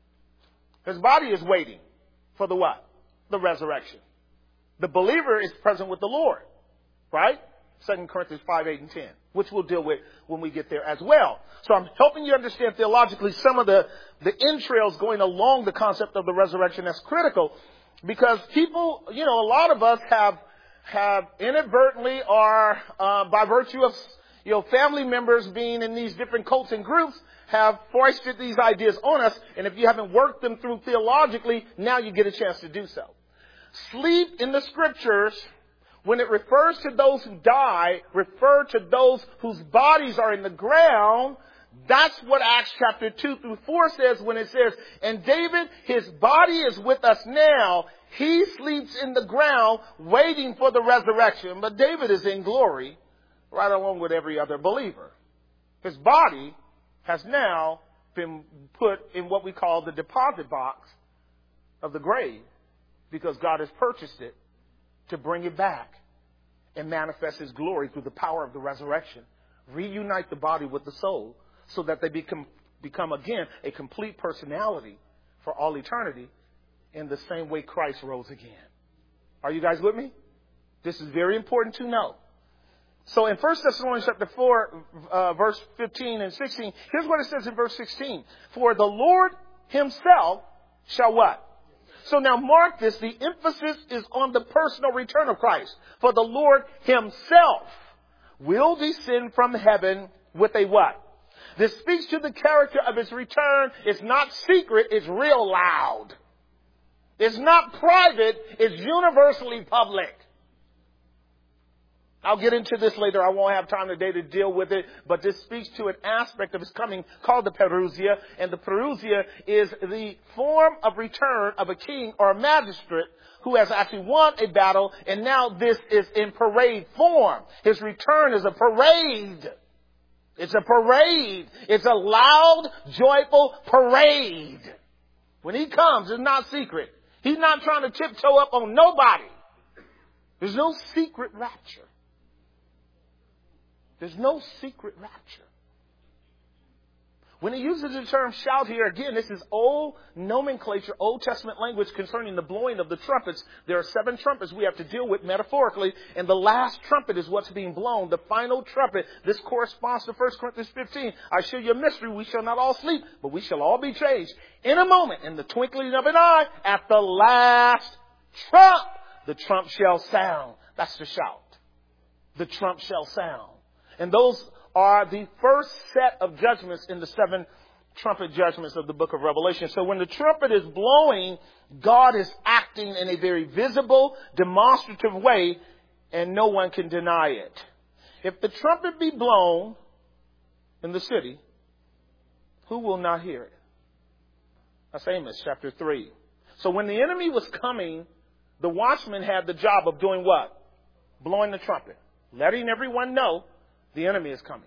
His body is waiting for the what? The resurrection. The believer is present with the Lord, right? Second Corinthians five, eight, and ten, which we'll deal with when we get there as well. So I'm helping you understand theologically some of the, the entrails going along the concept of the resurrection that's critical. Because people, you know, a lot of us have have inadvertently or uh, by virtue of, you know, family members being in these different cults and groups have foisted these ideas on us. And if you haven't worked them through theologically, now you get a chance to do so. Sleep in the scriptures, when it refers to those who die, refer to those whose bodies are in the ground. That's what Acts chapter two through four says when it says, and David, his body is with us now. He sleeps in the ground waiting for the resurrection. But David is in glory right along with every other believer. His body has now been put in what we call the deposit box of the grave because God has purchased it to bring it back and manifest his glory through the power of the resurrection. Reunite the body with the soul, so that they become, become again, a complete personality for all eternity in the same way Christ rose again. Are you guys with me? This is very important to know. So in First Thessalonians chapter four, uh, verse fifteen and sixteen, here's what it says in verse sixteen. For the Lord himself shall what? So now mark this. The emphasis is on the personal return of Christ. For the Lord himself will descend from heaven with a what? This speaks to the character of his return. It's not secret. It's real loud. It's not private. It's universally public. I'll get into this later. I won't have time today to deal with it. But this speaks to an aspect of his coming called the Parousia. And the Parousia is the form of return of a king or a magistrate who has actually won a battle. And now this is in parade form. His return is a parade. It's a parade. It's a loud, joyful parade. When he comes, it's not secret. He's not trying to tiptoe up on nobody. There's no secret rapture. There's no secret rapture. When he uses the term shout here, again, this is old nomenclature, Old Testament language concerning the blowing of the trumpets. There are seven trumpets we have to deal with metaphorically, and the last trumpet is what's being blown, the final trumpet. This corresponds to First Corinthians fifteen. I show you a mystery. We shall not all sleep, but we shall all be changed. In a moment, in the twinkling of an eye, at the last trump, the trump shall sound. That's the shout. The trump shall sound. And those are the first set of judgments in the seven trumpet judgments of the book of Revelation. So when the trumpet is blowing, God is acting in a very visible, demonstrative way, and no one can deny it. If the trumpet be blown in the city, who will not hear it? That's Amos chapter three. So when the enemy was coming, the watchman had the job of doing what? Blowing the trumpet, letting everyone know the enemy is coming.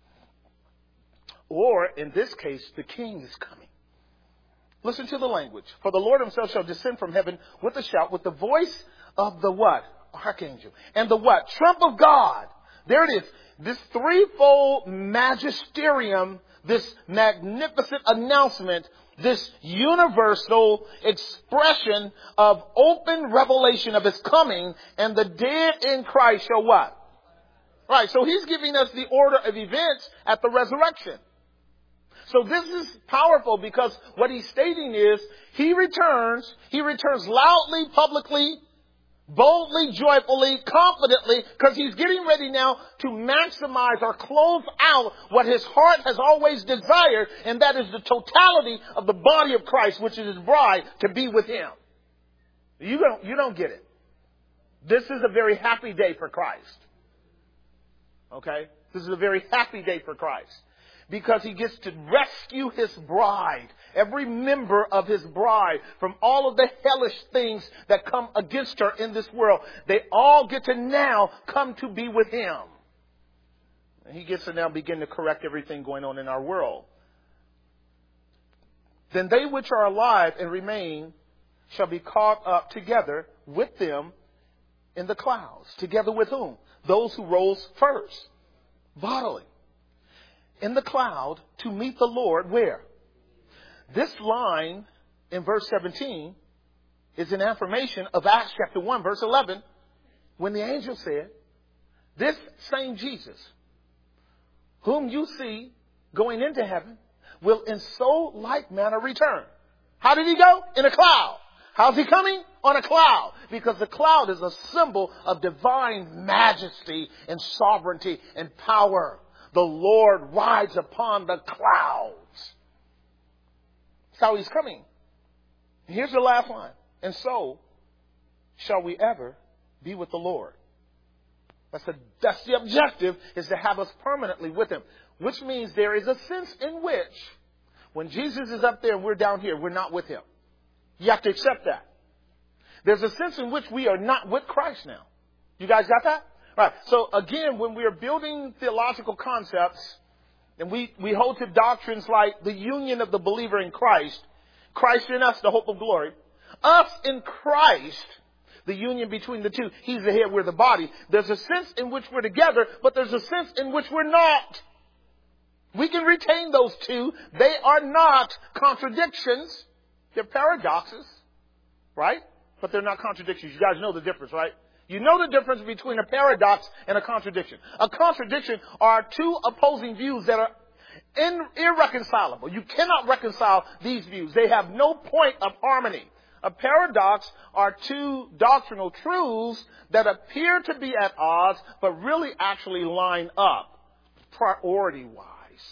Or, in this case, the king is coming. Listen to the language. For the Lord himself shall descend from heaven with a shout, with the voice of the what? Archangel. And the what? Trump of God. There it is. This threefold magisterium, this magnificent announcement, this universal expression of open revelation of his coming, and the dead in Christ shall what? Right, so he's giving us the order of events at the resurrection. So this is powerful because what he's stating is he returns, he returns loudly, publicly, boldly, joyfully, confidently, because he's getting ready now to maximize or close out what his heart has always desired, and that is the totality of the body of Christ, which is his bride, to be with him. You don't, you don't get it. This is a very happy day for Christ. Okay? This is a very happy day for Christ. Because he gets to rescue his bride, every member of his bride, from all of the hellish things that come against her in this world. They all get to now come to be with him. And he gets to now begin to correct everything going on in our world. Then they which are alive and remain shall be caught up together with them in the clouds. Together with whom? Those who rose first, bodily. In the cloud to meet the Lord where? This line in verse seventeen is an affirmation of Acts chapter one, verse eleven, when the angel said, this same Jesus, whom you see going into heaven, will in so like manner return. How did he go? In a cloud. How's he coming? On a cloud. Because the cloud is a symbol of divine majesty and sovereignty and power. The Lord rides upon the clouds. That's how he's coming. Here's the last line. And so shall we ever be with the Lord. That's the, that's the objective, is to have us permanently with him. Which means there is a sense in which when Jesus is up there and we're down here, we're not with him. You have to accept that. There's a sense in which we are not with Christ now. You guys got that? All right. So again, when we are building theological concepts and we, we hold to doctrines like the union of the believer in Christ, Christ in us, the hope of glory, us in Christ, the union between the two, he's the head, we're the body. There's a sense in which we're together, but there's a sense in which we're not. We can retain those two. They are not contradictions. They're paradoxes, right? But they're not contradictions. You guys know the difference, right? You know the difference between a paradox and a contradiction. A contradiction are two opposing views that are in, irreconcilable. You cannot reconcile these views. They have no point of harmony. A paradox are two doctrinal truths that appear to be at odds, but really actually line up priority-wise.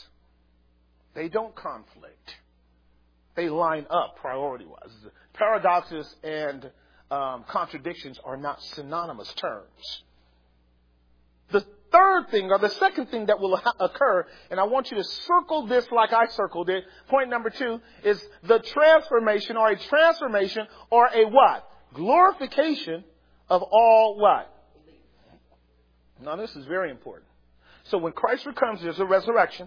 They don't conflict. They line up priority-wise. Paradoxes and um, contradictions are not synonymous terms. The third thing, or the second thing that will ha- occur, and I want you to circle this like I circled it. Point number two is the transformation, or a transformation, or a what? Glorification of all what? Now this is very important. So when Christ returns, there's a resurrection.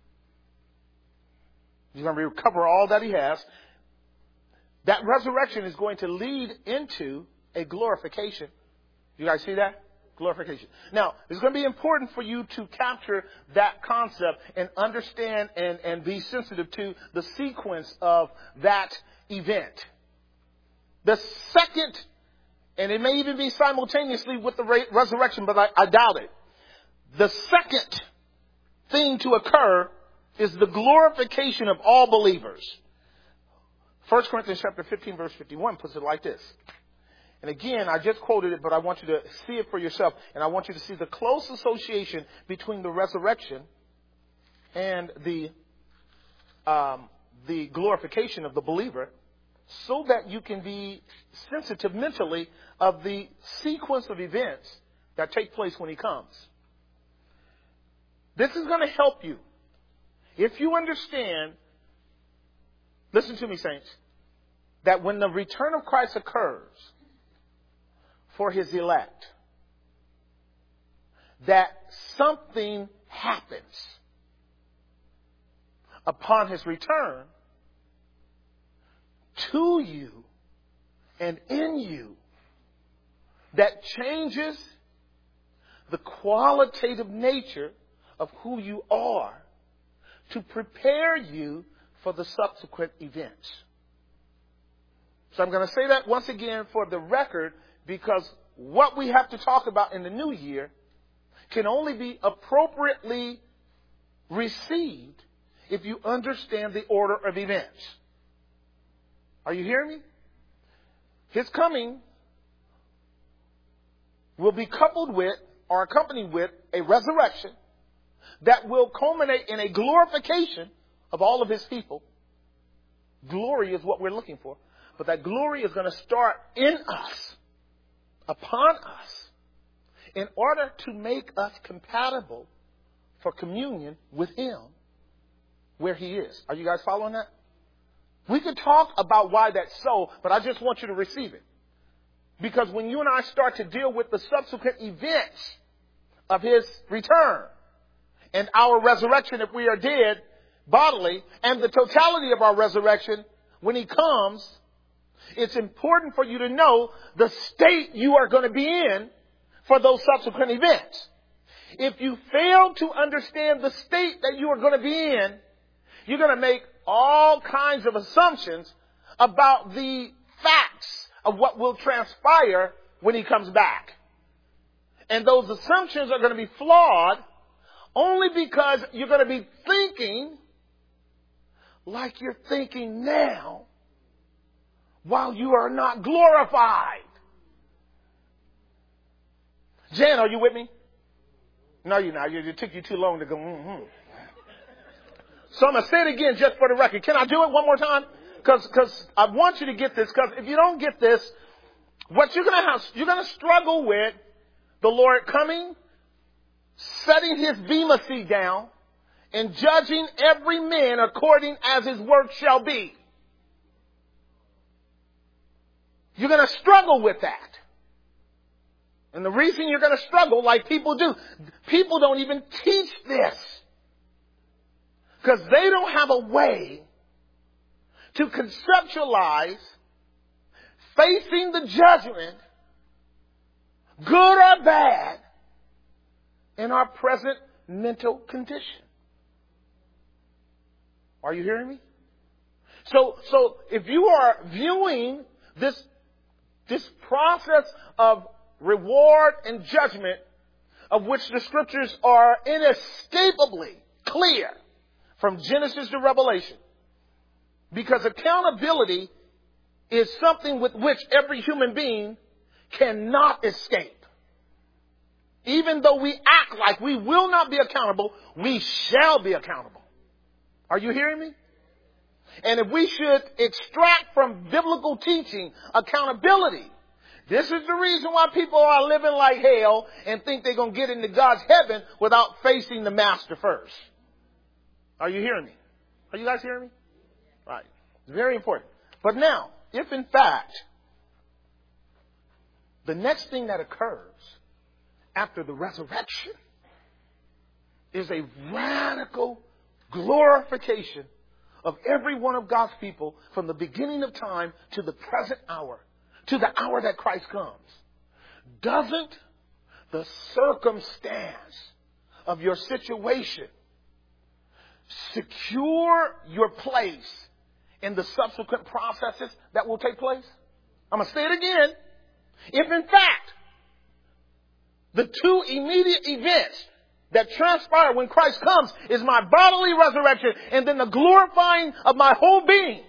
He's going to recover all that he has. That resurrection is going to lead into a glorification. You guys see that? Glorification. Now, it's going to be important for you to capture that concept and understand and, and be sensitive to the sequence of that event. The second, and it may even be simultaneously with the re- resurrection, but I, I doubt it. The second thing to occur is the glorification of all believers. First Corinthians chapter fifteen, verse fifty-one puts it like this. And again, I just quoted it, but I want you to see it for yourself. And I want you to see the close association between the resurrection and the, um, the glorification of the believer, so that you can be sensitive mentally of the sequence of events that take place when he comes. This is going to help you. If you understand, listen to me, saints, that when the return of Christ occurs for his elect, that something happens upon his return to you and in you that changes the qualitative nature of who you are, to prepare you for the subsequent events. So I'm going to say that once again for the record, because what we have to talk about in the new year can only be appropriately received if you understand the order of events. Are you hearing me? His coming will be coupled with or accompanied with a resurrection that will culminate in a glorification of all of his people. Glory is what we're looking for. But that glory is going to start in us, upon us, in order to make us compatible for communion with him where he is. Are you guys following that? We could talk about why that's so, but I just want you to receive it. Because when you and I start to deal with the subsequent events of his return and our resurrection if we are dead bodily, and the totality of our resurrection when he comes, it's important for you to know the state you are going to be in for those subsequent events. If you fail to understand the state that you are going to be in, you're going to make all kinds of assumptions about the facts of what will transpire when he comes back. And those assumptions are going to be flawed only because you're going to be thinking like you're thinking now while you are not glorified. Jan, are you with me? No, you're not. It took you too long to go, mm-hmm. So I'm going to say it again just for the record. Can I do it one more time? Because because I want you to get this. Because if you don't get this, what you're going to have, you're going to struggle with the Lord coming, setting his bema seat down, and judging every man according as his work shall be. You're going to struggle with that. And the reason you're going to struggle, like people do, people don't even teach this. Because they don't have a way to conceptualize facing the judgment, good or bad, in our present mental condition. Are you hearing me? So, so if you are viewing this, this process of reward and judgment, of which the scriptures are inescapably clear from Genesis to Revelation, because accountability is something with which every human being cannot escape. Even though we act like we will not be accountable, we shall be accountable. Are you hearing me? And if we should extract from biblical teaching accountability, this is the reason why people are living like hell and think they're going to get into God's heaven without facing the master first. Are you hearing me? Are you guys hearing me? Right. It's very important. But now, if in fact, the next thing that occurs after the resurrection is a radical glorification of every one of God's people from the beginning of time to the present hour, to the hour that Christ comes, doesn't the circumstance of your situation secure your place in the subsequent processes that will take place? I'm going to say it again. If in fact, the two immediate events that transpire when Christ comes is my bodily resurrection and then the glorifying of my whole being,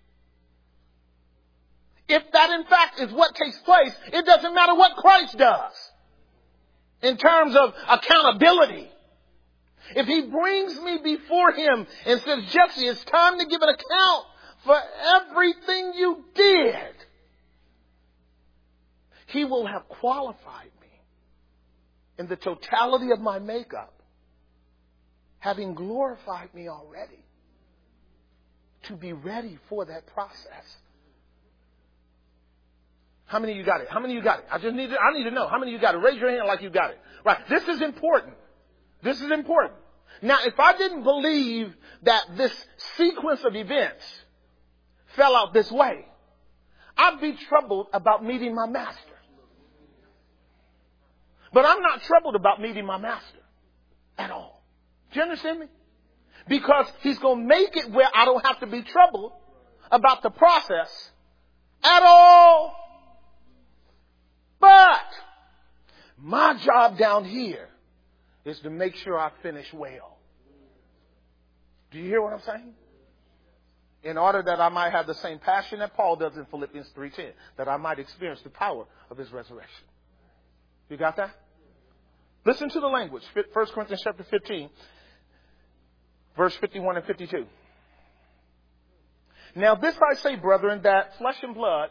if that in fact is what takes place, it doesn't matter what Christ does in terms of accountability. If he brings me before him and says, Jesse, it's time to give an account for everything you did, he will have qualified me in the totality of my makeup, having glorified me already, to be ready for that process. How many of you got it? How many of you got it? I just need to, I need to know. How many of you got it? Raise your hand like you got it. Right. This is important. This is important. Now, if I didn't believe that this sequence of events fell out this way, I'd be troubled about meeting my master. But I'm not troubled about meeting my master at all. Do you understand me? Because he's going to make it where I don't have to be troubled about the process at all. But my job down here is to make sure I finish well. Do you hear what I'm saying? In order that I might have the same passion that Paul does in Philippians three ten, that I might experience the power of his resurrection. You got that? Listen to the language. First Corinthians chapter fifteen, verse fifty-one and fifty-two. Now this I say, brethren, that flesh and blood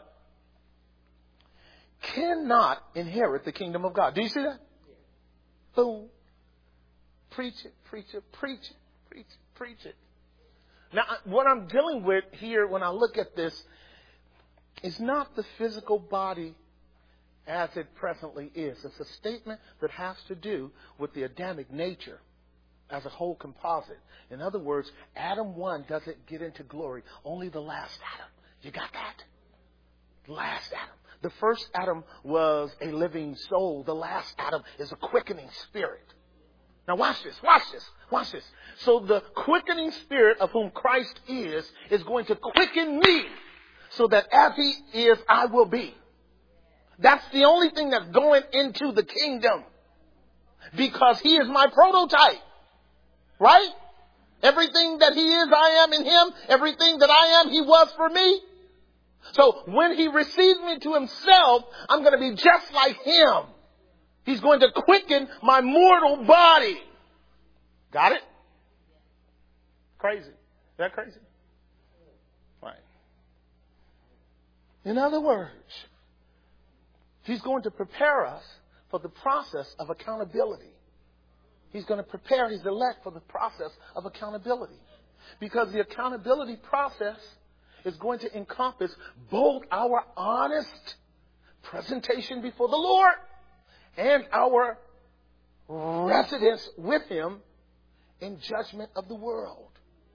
cannot inherit the kingdom of God. Do you see that? Boom. Preach it, preach it, preach it, preach it, preach it. Now, what I'm dealing with here when I look at this is not the physical body as it presently is. It's a statement that has to do with the Adamic nature as a whole composite. In other words, Adam one doesn't get into glory. Only the last Adam. You got that? The last Adam. The first Adam was a living soul. The last Adam is a quickening spirit. Now watch this, watch this, watch this. So the quickening spirit of whom Christ is, is going to quicken me so that as he is, I will be. That's the only thing that's going into the kingdom. Because he is my prototype. Right? Everything that he is, I am in him. Everything that I am, he was for me. So when he receives me to himself, I'm going to be just like him. He's going to quicken my mortal body. Got it? Crazy. Is that crazy? Right. In other words, he's going to prepare us for the process of accountability. He's going to prepare his elect for the process of accountability. Because the accountability process is going to encompass both our honest presentation before the Lord and our residence with him in judgment of the world.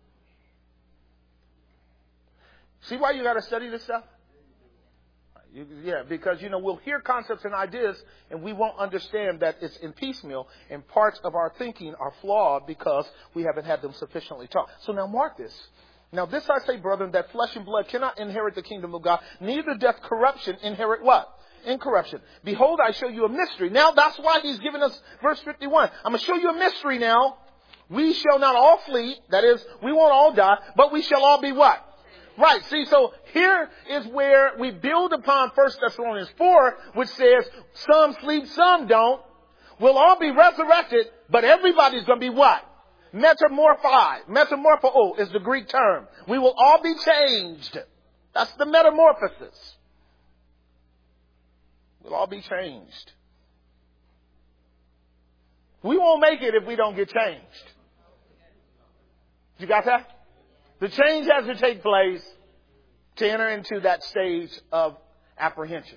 See why you got to study this stuff? You, yeah, because, you know, we'll hear concepts and ideas and we won't understand that it's in piecemeal and parts of our thinking are flawed because we haven't had them sufficiently taught. So now mark this. Now this I say, brethren, that flesh and blood cannot inherit the kingdom of God. Neither doth corruption inherit what? Incorruption. Behold, I show you a mystery. Now that's why he's given us verse fifty-one. I'm going to show you a mystery now. We shall not all flee. That is, we won't all die, but we shall all be what? Right. See, so here is where we build upon First Thessalonians four, which says some sleep, some don't. We'll all be resurrected, but everybody's going to be what? Metamorphized. Metamorpho is the Greek term. We will all be changed. That's the metamorphosis. We'll all be changed. We won't make it if we don't get changed. You got that? The change has to take place to enter into that stage of apprehension.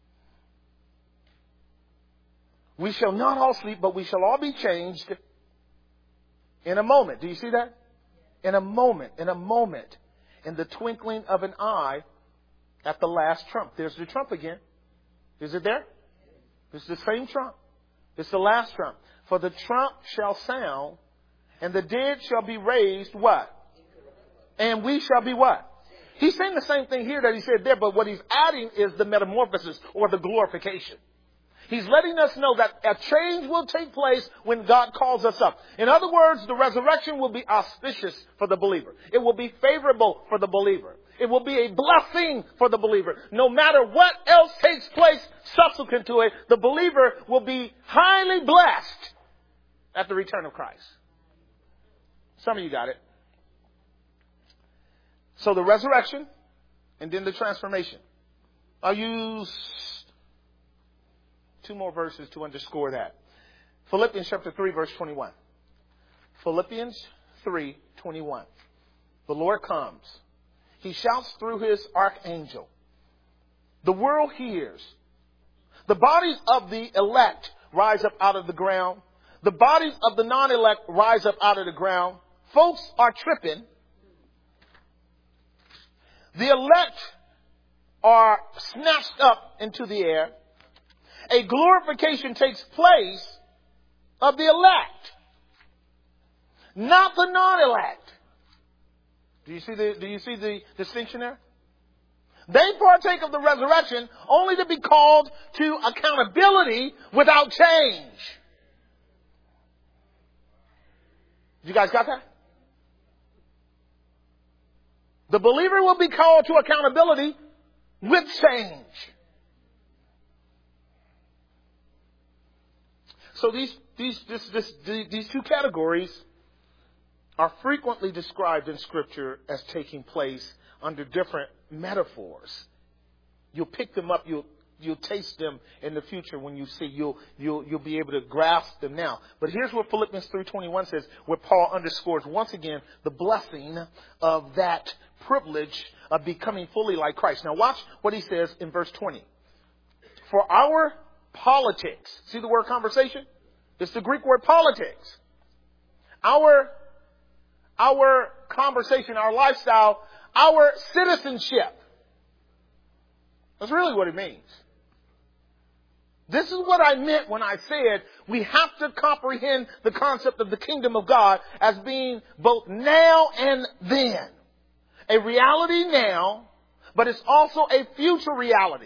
We shall not all sleep, but we shall all be changed in a moment. Do you see that? In a moment, in a moment, in the twinkling of an eye at the last trump. There's the trump again. Is it there? It's the same trump. It's the last trump. For the trump shall sound, and the dead shall be raised, what? And we shall be what? He's saying the same thing here that he said there, but what he's adding is the metamorphosis or the glorification. He's letting us know that a change will take place when God calls us up. In other words, the resurrection will be auspicious for the believer. It will be favorable for the believer. It will be a blessing for the believer. No matter what else takes place subsequent to it, the believer will be highly blessed at the return of Christ. Some of you got it. So the resurrection and then the transformation. I'll use two more verses to underscore that. Philippians chapter three, verse twenty-one. Philippians three, twenty-one. The Lord comes. He shouts through his archangel. The world hears. The bodies of the elect rise up out of the ground. The bodies of the non-elect rise up out of the ground. Folks are tripping. The elect are snatched up into the air. A glorification takes place of the elect, not the non-elect. Do you see the, do you see the distinction there? They partake of the resurrection only to be called to accountability without change. You guys got that? The believer will be called to accountability with change. so these these this, this, these two categories are frequently described in Scripture as taking place under different metaphors. You'll pick them up. You'll you'll taste them in the future when you see. You'll you'll you'll be able to grasp them now. But here's what Philippians three twenty-one says, where Paul underscores once again the blessing of that privilege of becoming fully like Christ. Now watch what he says in verse twenty. For our politics, see the word conversation? It's the Greek word politics. Our our conversation, our lifestyle, our citizenship. That's really what it means. This is what I meant when I said we have to comprehend the concept of the kingdom of God as being both now and then. A reality now, but it's also a future reality.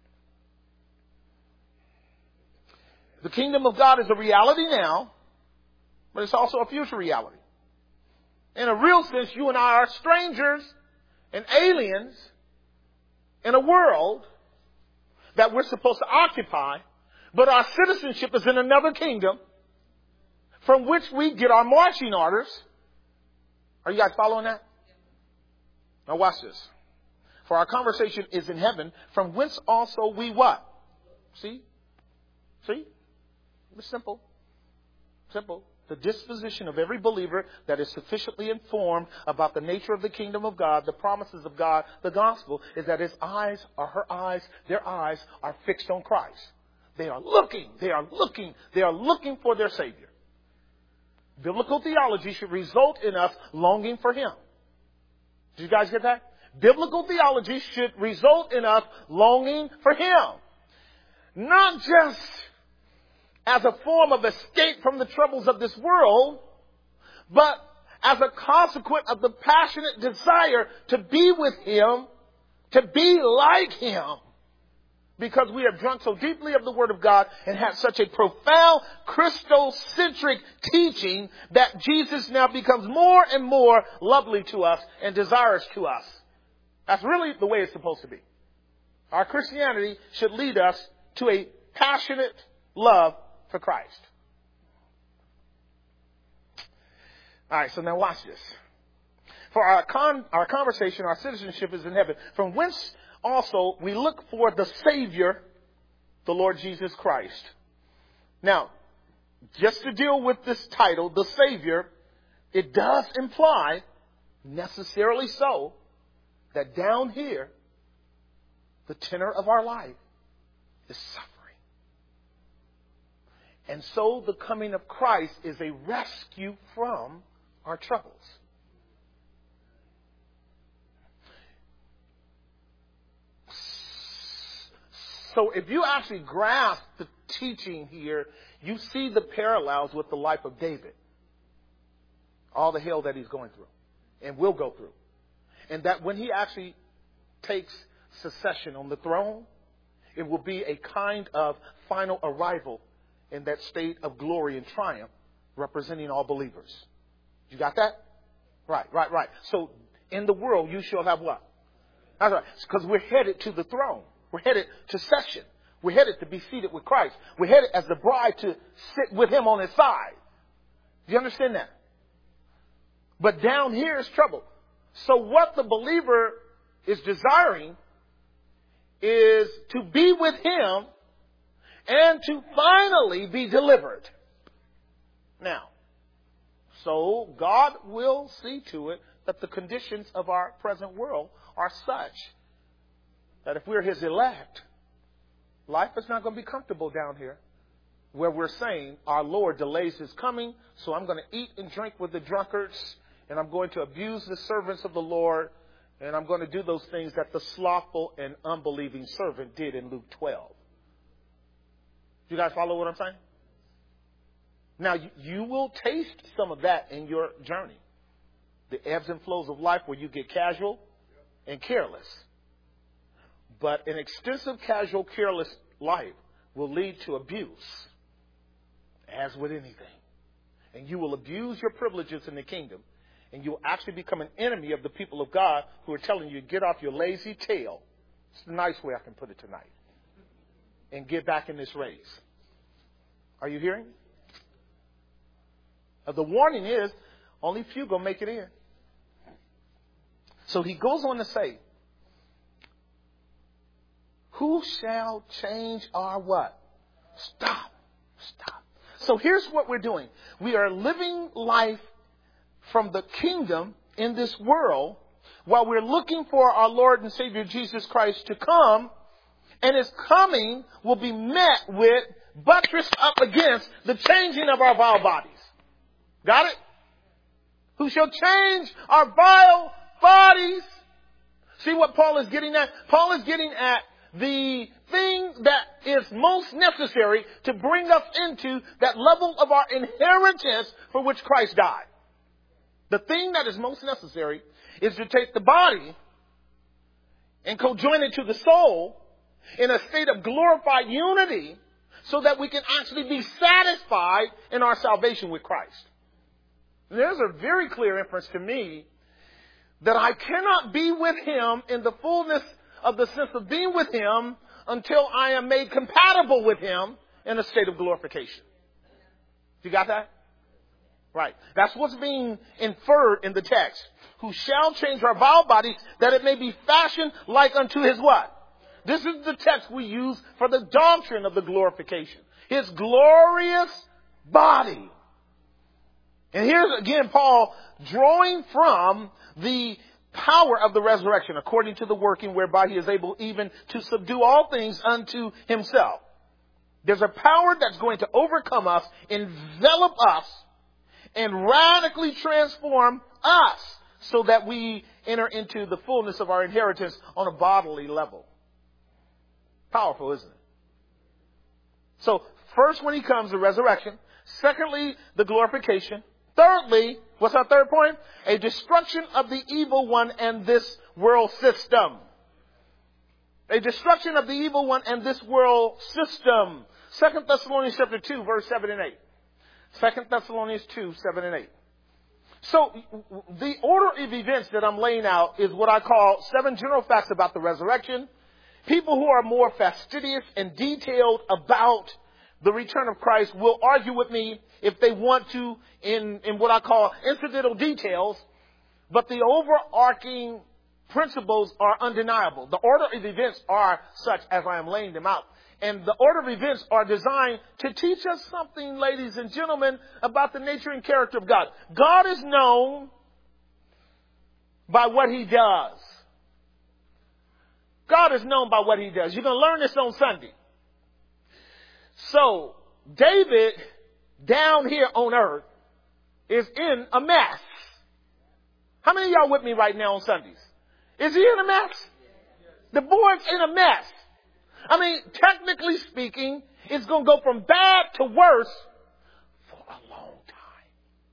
The kingdom of God is a reality now, but it's also a future reality. In a real sense, you and I are strangers and aliens in a world that we're supposed to occupy, but our citizenship is in another kingdom from which we get our marching orders. Are you guys following that? Now watch this. For our conversation is in heaven, from whence also we what? See? See? It's simple. Simple. The disposition of every believer that is sufficiently informed about the nature of the kingdom of God, the promises of God, the gospel, is that his eyes or her eyes, their eyes are fixed on Christ. They are looking, they are looking, they are looking for their Savior. Biblical theology should result in us longing for him. Did you guys get that? Biblical theology should result in us longing for him. Not just as a form of escape from the troubles of this world, but as a consequence of the passionate desire to be with him, to be like him, because we have drunk so deeply of the Word of God and had such a profound Christocentric teaching that Jesus now becomes more and more lovely to us and desirous to us. That's really the way it's supposed to be. Our Christianity should lead us to a passionate love for Christ. All right, so now watch this. For our con- our conversation, our citizenship is in heaven, from whence also we look for the Savior, the Lord Jesus Christ. Now, just to deal with this title, the Savior, it does imply, necessarily so, that down here, the tenor of our life is suffering. And so the coming of Christ is a rescue from our troubles. So if you actually grasp the teaching here, you see the parallels with the life of David. All the hell that he's going through and will go through. And that when he actually takes succession on the throne, it will be a kind of final arrival in that state of glory and triumph, representing all believers. You got that? Right, right, right. So in the world, you shall have what? That's right. Because we're headed to the throne. We're headed to session. We're headed to be seated with Christ. We're headed as the bride to sit with him on his side. Do you understand that? But down here is trouble. So what the believer is desiring is to be with him and to finally be delivered. Now, so God will see to it that the conditions of our present world are such that if we're his elect, life is not going to be comfortable down here, where we're saying our Lord delays his coming, so I'm going to eat and drink with the drunkards, and I'm going to abuse the servants of the Lord, and I'm going to do those things that the slothful and unbelieving servant did in Luke twelve. Do you guys follow what I'm saying? Now, you, you will taste some of that in your journey. The ebbs and flows of life where you get casual and careless. But an extensive, casual, careless life will lead to abuse, as with anything. And you will abuse your privileges in the kingdom. And you will actually become an enemy of the people of God who are telling you, get off your lazy tail. It's a nice way I can put it tonight. And get back in this race. Are you hearing? Uh, the warning is only few gonna make it in. So he goes on to say, who shall change our what? Stop. Stop. So here's what we're doing. We are living life from the kingdom in this world while we're looking for our Lord and Savior Jesus Christ to come, and his coming will be met with buttressed up against the changing of our vile bodies. Got it? Who shall change our vile bodies? See what Paul is getting at? Paul is getting at the thing that is most necessary to bring us into that level of our inheritance for which Christ died. The thing that is most necessary is to take the body and co-join it to the soul in a state of glorified unity so that we can actually be satisfied in our salvation with Christ. And there's a very clear inference to me that I cannot be with him in the fullness of the sense of being with him until I am made compatible with him in a state of glorification. You got that? Right. That's what's being inferred in the text. Who shall change our vile bodies that it may be fashioned like unto his what? This is the text we use for the doctrine of the glorification. His glorious body. And here's again Paul drawing from the power of the resurrection according to the working whereby he is able even to subdue all things unto himself. There's a power that's going to overcome us, envelop us, and radically transform us so that we enter into the fullness of our inheritance on a bodily level. Powerful, isn't it? So first when he comes, the resurrection. Secondly, the glorification. Thirdly, what's our third point? A destruction of the evil one and this world system. A destruction of the evil one and this world system. Second Thessalonians chapter two, verse seven and eight. Second Thessalonians two, seven and eight. So the order of events that I'm laying out is what I call seven general facts about the resurrection. People who are more fastidious and detailed about the return of Christ will argue with me if they want to in, in what I call incidental details, but the overarching principles are undeniable. The order of events are such as I am laying them out. And the order of events are designed to teach us something, ladies and gentlemen, about the nature and character of God. God is known by what he does. God is known by what he does. You're going to learn this on Sunday. So, David, down here on earth, is in a mess. How many of y'all with me right now on Sundays? Is he in a mess? The boy's in a mess. I mean, technically speaking, it's going to go from bad to worse for a long time.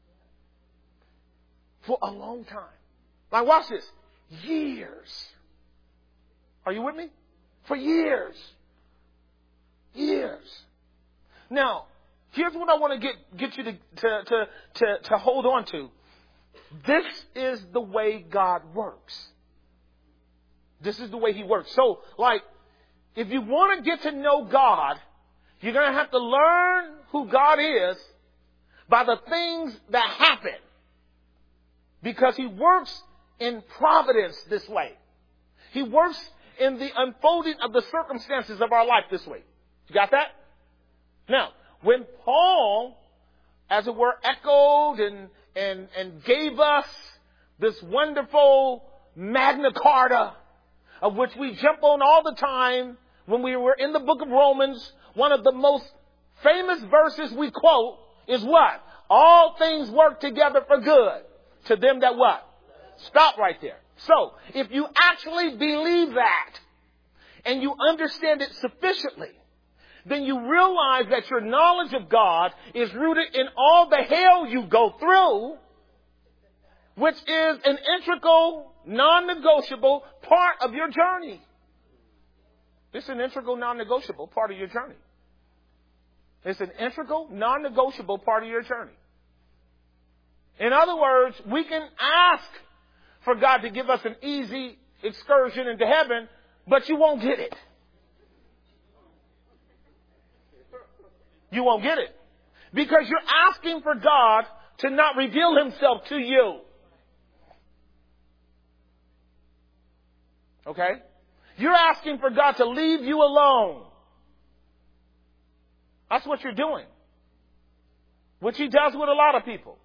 For a long time. Now watch this. Years. Are you with me? For years. Years. Now, here's what I want to get, get you to, to, to, to, to hold on to. This is the way God works. This is the way he works. So, like, if you want to get to know God, you're going to have to learn who God is by the things that happen. Because he works in providence this way. He works in the unfolding of the circumstances of our life this way. You got that? Now, when Paul, as it were, echoed and, and, and gave us this wonderful Magna Carta, of which we jump on all the time when we were in the book of Romans, one of the most famous verses we quote is what? All things work together for good to them that what? Stop right there. So, if you actually believe that and you understand it sufficiently, then you realize that your knowledge of God is rooted in all the hell you go through, which is an integral, non-negotiable part of your journey. It's an integral, non-negotiable part of your journey. It's an integral, non-negotiable part of your journey. In other words, we can ask for God to give us an easy excursion into heaven, but you won't get it. You won't get it. Because you're asking for God to not reveal himself to you. Okay? You're asking for God to leave you alone. That's what you're doing. Which he does with a lot of people.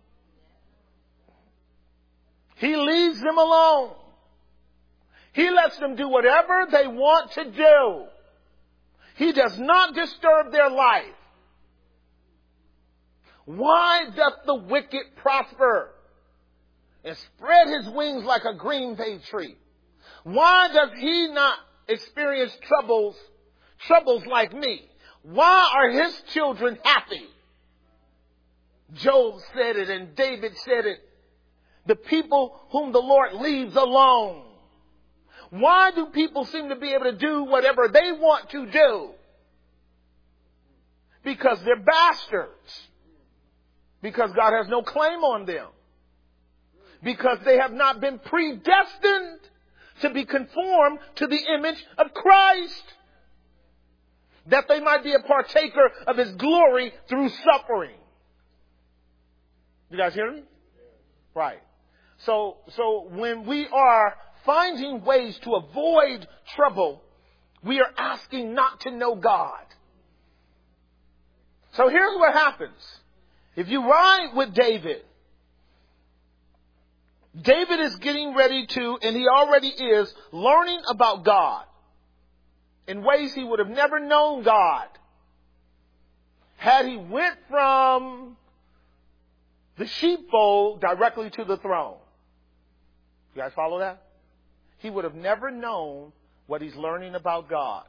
He leaves them alone. He lets them do whatever they want to do. He does not disturb their life. Why doth the wicked prosper and spread his wings like a green bay tree? Why does he not experience troubles, troubles like me? Why are his children happy? Job said it and David said it. The people whom the Lord leaves alone. Why do people seem to be able to do whatever they want to do? Because they're bastards. Because God has no claim on them. Because they have not been predestined to be conformed to the image of Christ. That they might be a partaker of his glory through suffering. You guys hear me? Right. So, so when we are finding ways to avoid trouble, we are asking not to know God. So here's what happens. If you ride with David, David is getting ready to, and he already is, learning about God in ways he would have never known God had he went from the sheepfold directly to the throne. You guys follow that? He would have never known what he's learning about God.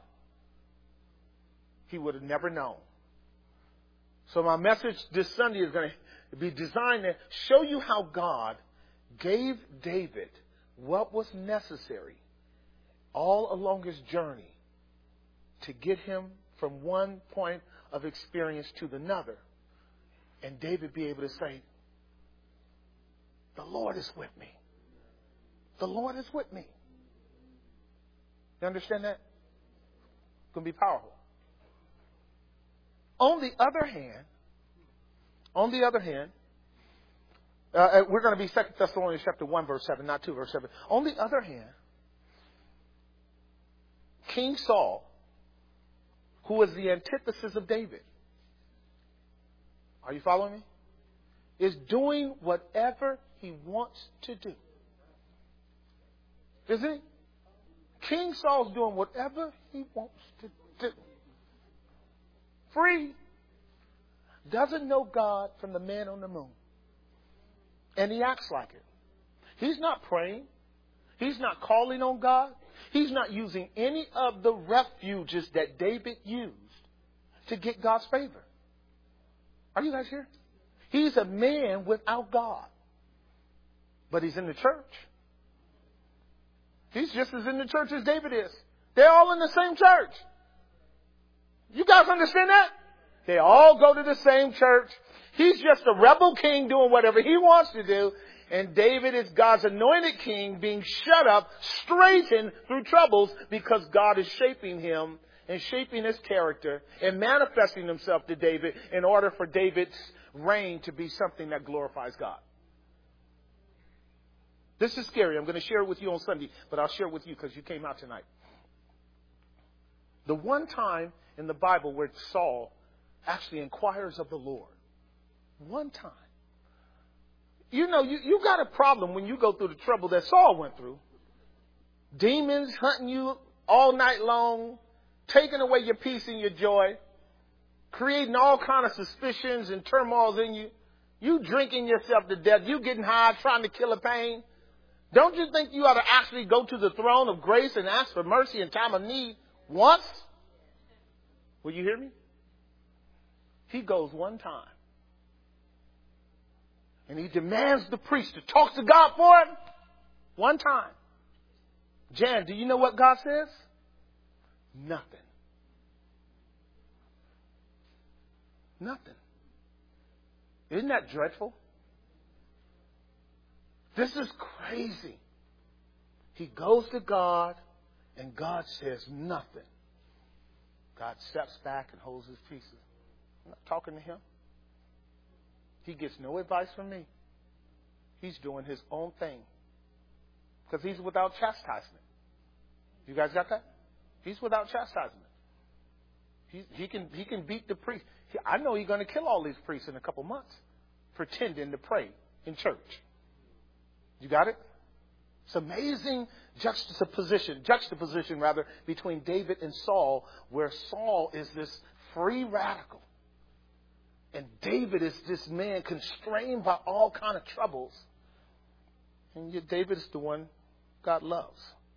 He would have never known. So my message this Sunday is going to be designed to show you how God gave David what was necessary all along his journey to get him from one point of experience to another. And David be able to say, the Lord is with me. The Lord is with me. You understand that? It's going to be powerful. On the other hand, on the other hand, uh, we're going to be Second Thessalonians chapter one, verse seven, not two, verse seven. On the other hand, King Saul, who was the antithesis of David, are you following me? Is doing whatever he wants to do. Isn't he? King Saul's doing whatever he wants to do. Free. Doesn't know God from the man on the moon. And he acts like it. He's not praying. He's not calling on God. He's not using any of the refuges that David used to get God's favor. Are you guys here? He's a man without God. But he's in the church. He's just as in the church as David is. They're all in the same church. You guys understand that? They all go to the same church. He's just a rebel king doing whatever he wants to do. And David is God's anointed king being shut up, straightened through troubles because God is shaping him and shaping his character and manifesting himself to David in order for David's reign to be something that glorifies God. This is scary. I'm going to share it with you on Sunday, but I'll share it with you because you came out tonight. The one time in the Bible where Saul actually inquires of the Lord. One time. You know, you, you got a problem when you go through the trouble that Saul went through. Demons hunting you all night long, taking away your peace and your joy, creating all kind of suspicions and turmoils in you. You drinking yourself to death. You getting high, trying to kill a pain. Don't you think you ought to actually go to the throne of grace and ask for mercy in time of need once? Will you hear me? He goes one time. And he demands the priest to talk to God for him one time. Jan, do you know what God says? Nothing. Nothing. Isn't that dreadful? This is crazy. He goes to God and God says nothing. God steps back and holds his peace. I'm not talking to him. He gets no advice from me. He's doing his own thing. Because he's without chastisement. You guys got that? He's without chastisement. He, he can he can beat the priest. He, I know he's going to kill all these priests in a couple months, pretending to pray in church. You got it? It's amazing juxtaposition, juxtaposition rather, between David and Saul, where Saul is this free radical, and David is this man constrained by all kind of troubles, and yet David is the one God loves.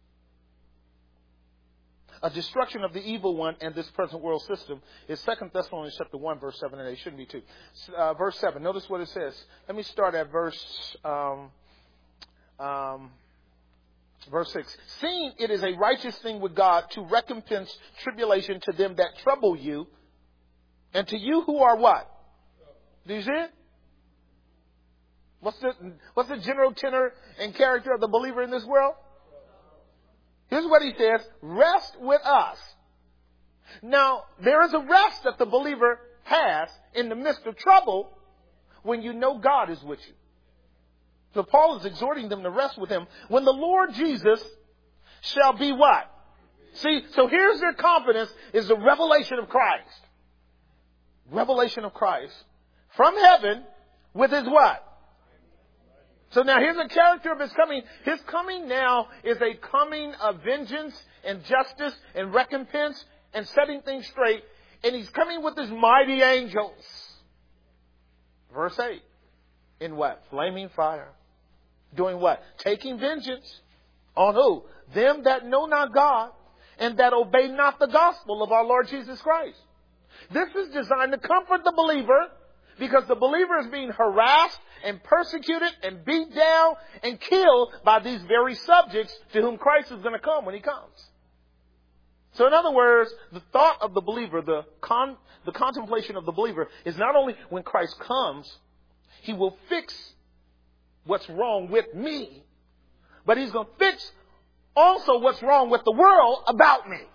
A destruction of the evil one and this present world system is Second Thessalonians chapter one, verse seven and eight. Shouldn't be two. Uh, verse seven. Notice what it says. Let me start at verse um, um, verse six. Seeing it is a righteous thing with God to recompense tribulation to them that trouble you, and to you who are what? Do you see it? What's the what's the general tenor and character of the believer in this world? Here's what he says, rest with us. Now, there is a rest that the believer has in the midst of trouble when you know God is with you. So Paul is exhorting them to rest with him when the Lord Jesus shall be what? See, so here's their confidence is the revelation of Christ. Revelation of Christ from heaven with his what? So now here's the character of his coming. His coming now is a coming of vengeance and justice and recompense and setting things straight. And he's coming with his mighty angels. Verse eight. In what? Flaming fire. Doing what? Taking vengeance. On who? Them that know not God and that obey not the gospel of our Lord Jesus Christ. This is designed to comfort the believer because the believer is being harassed and persecuted and beat down and killed by these very subjects to whom Christ is going to come when he comes. So in other words, the thought of the believer, the con, the contemplation of the believer is not only when Christ comes, he will fix what's wrong with me, but he's going to fix also what's wrong with the world about me.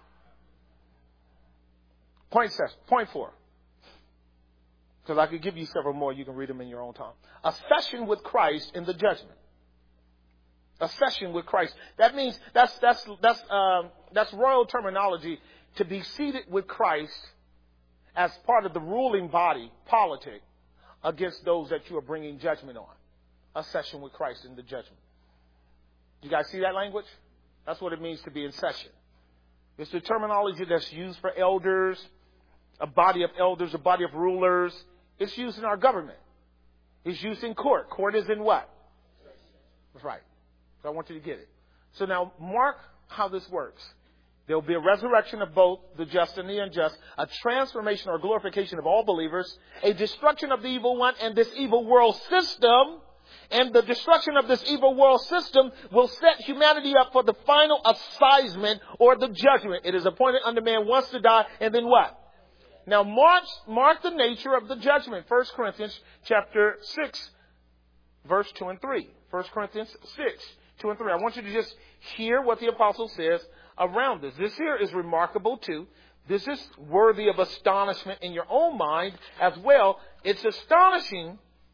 Point seven, point four. Because I could give you several more. You can read them in your own time. A session with Christ in the judgment. A session with Christ. That means that's that's that's um, that's royal terminology to be seated with Christ as part of the ruling body politic against those that you are bringing judgment on. A session with Christ in the judgment. You guys see that language? That's what it means to be in session. It's the terminology that's used for elders, a body of elders, a body of rulers. It's used in our government. It's used in court. Court is in what? That's right. So I want you to get it. So now mark how this works. There will be a resurrection of both the just and the unjust, a transformation or glorification of all believers, a destruction of the evil one and this evil world system. And the destruction of this evil world system will set humanity up for the final assignment or the judgment. It is appointed unto man once to die, and then what? Now mark, mark the nature of the judgment. First Corinthians chapter six, verse two and three. First Corinthians six, two and three. I want you to just hear what the apostle says around this. This here is remarkable too. This is worthy of astonishment in your own mind as well. It's astonishing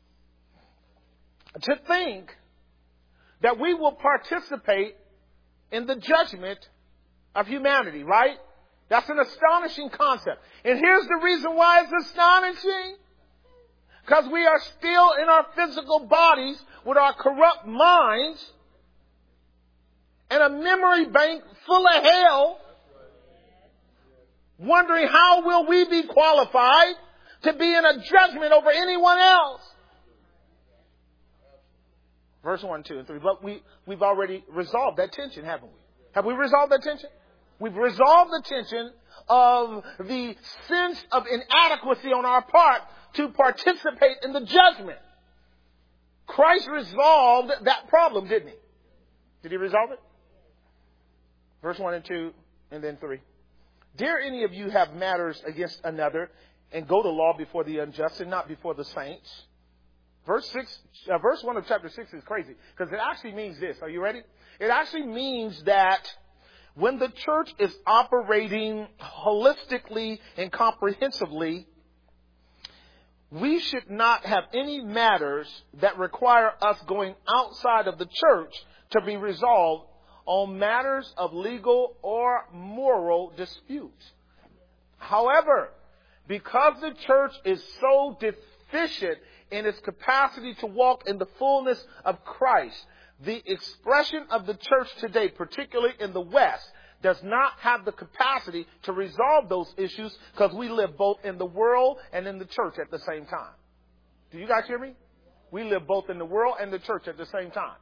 to think that we will participate in the judgment of humanity, right? That's an astonishing concept. And here's the reason why it's astonishing. Because we are still in our physical bodies with our corrupt minds and a memory bank full of hell, wondering how will we be qualified to be in a judgment over anyone else. Verse one, two, and three. But we, we've already resolved that tension, haven't we? Have we resolved that tension? We've resolved the tension of the sense of inadequacy on our part to participate in the judgment. Christ resolved that problem, didn't he? Did he resolve it? Verse one and two, and then three. Dare any of you have matters against another and go to law before the unjust and not before the saints? Verse six, uh, verse one of chapter six is crazy because it actually means this. Are you ready? It actually means that when the church is operating holistically and comprehensively, we should not have any matters that require us going outside of the church to be resolved on matters of legal or moral disputes. However, because the church is so deficient in its capacity to walk in the fullness of Christ, the expression of the church today, particularly in the West, does not have the capacity to resolve those issues because we live both in the world and in the church at the same time. Do you guys hear me? We live both in the world and the church at the same time.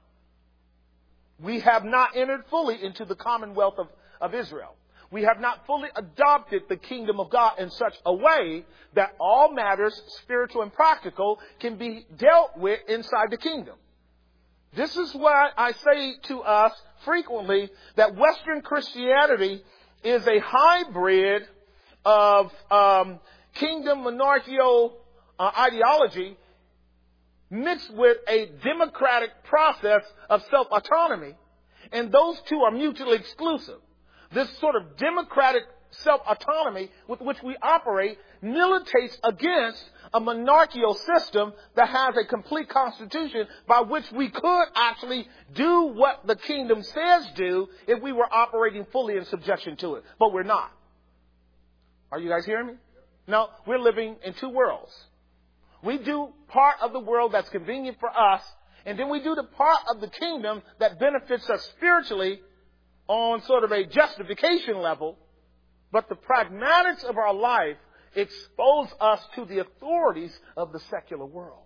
We have not entered fully into the commonwealth of, of Israel. We have not fully adopted the kingdom of God in such a way that all matters, spiritual and practical, can be dealt with inside the kingdom. This is why I say to us frequently that Western Christianity is a hybrid of um, kingdom monarchical uh, ideology mixed with a democratic process of self-autonomy. And those two are mutually exclusive. This sort of democratic self-autonomy with which we operate militates against a monarchical system that has a complete constitution by which we could actually do what the kingdom says do if we were operating fully in subjection to it. But we're not. Are you guys hearing me? No, we're living in two worlds. We do part of the world that's convenient for us, and then we do the part of the kingdom that benefits us spiritually on sort of a justification level. But the pragmatics of our life expose us to the authorities of the secular world.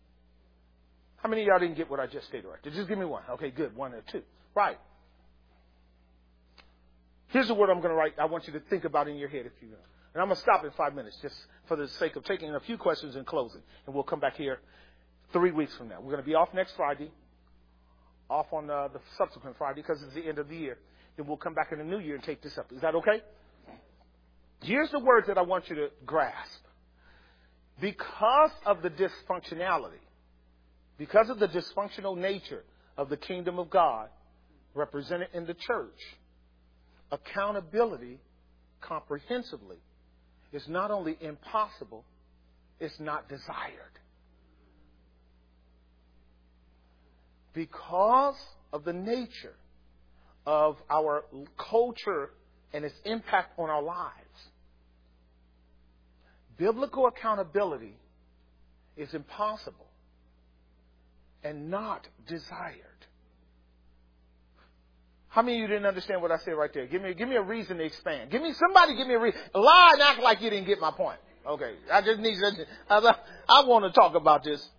How many of y'all didn't get what I just stated right there? Just give me one. Okay, good. One or two. Right. Here's the word I'm going to write. I want you to think about in your head, if you will. And I'm going to stop in five minutes just for the sake of taking a few questions and closing. And we'll come back here three weeks from now. We're going to be off next Friday, off on uh, the subsequent Friday because it's the end of the year. Then we'll come back in the new year and take this up. Is that okay? Here's the words that I want you to grasp. Because of the dysfunctionality, because of the dysfunctional nature of the kingdom of God represented in the church, accountability comprehensively is not only impossible, it's not desired. Because of the nature of our culture and its impact on our lives, biblical accountability is impossible and not desired. How many of you didn't understand what I said right there? Give me, give me a reason to expand. Give me somebody. Give me a reason. Lie and act like you didn't get my point. Okay, I just need. I, I want to talk about this.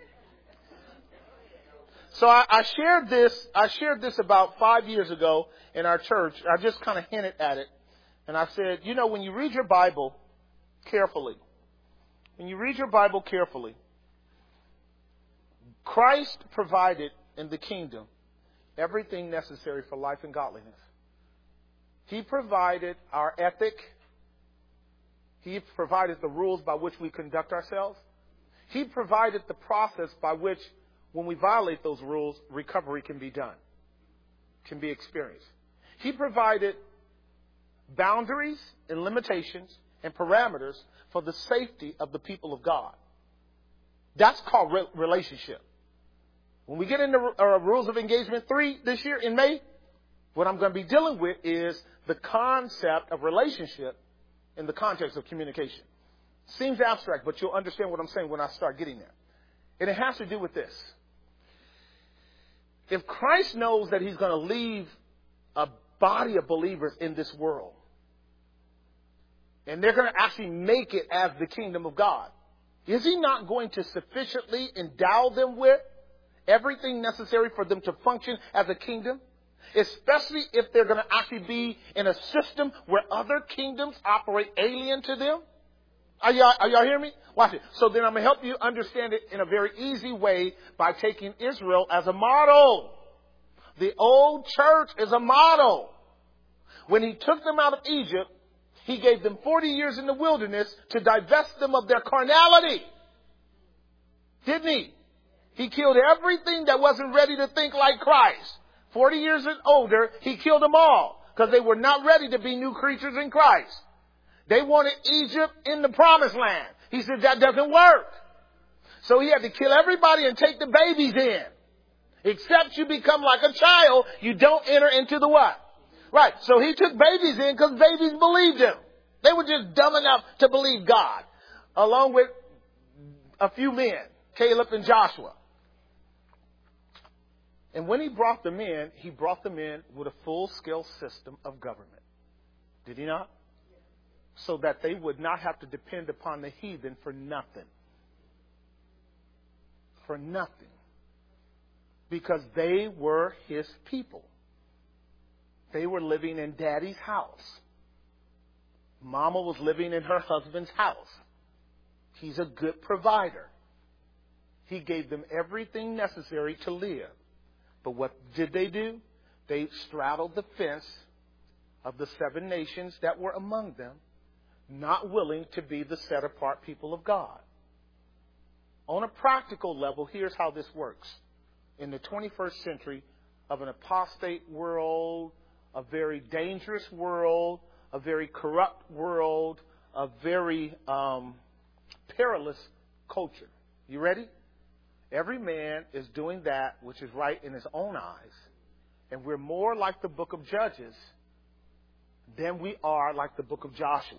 So I, I shared this. I shared this about five years ago in our church. I just kind of hinted at it, and I said, you know, when you read your Bible carefully, when you read your Bible carefully, Christ provided in the kingdom everything necessary for life and godliness. He provided our ethic. He provided the rules by which we conduct ourselves. He provided the process by which, when we violate those rules, recovery can be done, can be experienced. He provided boundaries and limitations and parameters for the safety of the people of God. That's called re- relationship. When we get into uh, Rules of Engagement three this year in May, what I'm going to be dealing with is the concept of relationship in the context of communication. Seems abstract, but you'll understand what I'm saying when I start getting there. And it has to do with this. If Christ knows that he's going to leave a body of believers in this world, and they're going to actually make it as the kingdom of God, is he not going to sufficiently endow them with everything necessary for them to function as a kingdom? Especially if they're going to actually be in a system where other kingdoms operate alien to them. Are y'all, are y'all hearing me? Watch it. So then I'm going to help you understand it in a very easy way by taking Israel as a model. The old church is a model. When he took them out of Egypt, he gave them forty years in the wilderness to divest them of their carnality. Didn't he? He killed everything that wasn't ready to think like Christ. forty years and older, he killed them all because they were not ready to be new creatures in Christ. They wanted Egypt in the promised land. He said, that doesn't work. So he had to kill everybody and take the babies in. Except you become like a child, you don't enter into the what? Right. So he took babies in because babies believed him. They were just dumb enough to believe God. Along with a few men, Caleb and Joshua. And when he brought them in, he brought them in with a full-scale system of government. Did he not? So that they would not have to depend upon the heathen for nothing. For nothing. Because they were his people. They were living in daddy's house. Mama was living in her husband's house. He's a good provider. He gave them everything necessary to live. But what did they do? They straddled the fence of the seven nations that were among them, not willing to be the set-apart people of God. On a practical level, here's how this works. In the twenty-first century of an apostate world, a very dangerous world, a very corrupt world, a very um, perilous culture. You ready? Every man is doing that which is right in his own eyes. And we're more like the book of Judges than we are like the book of Joshua.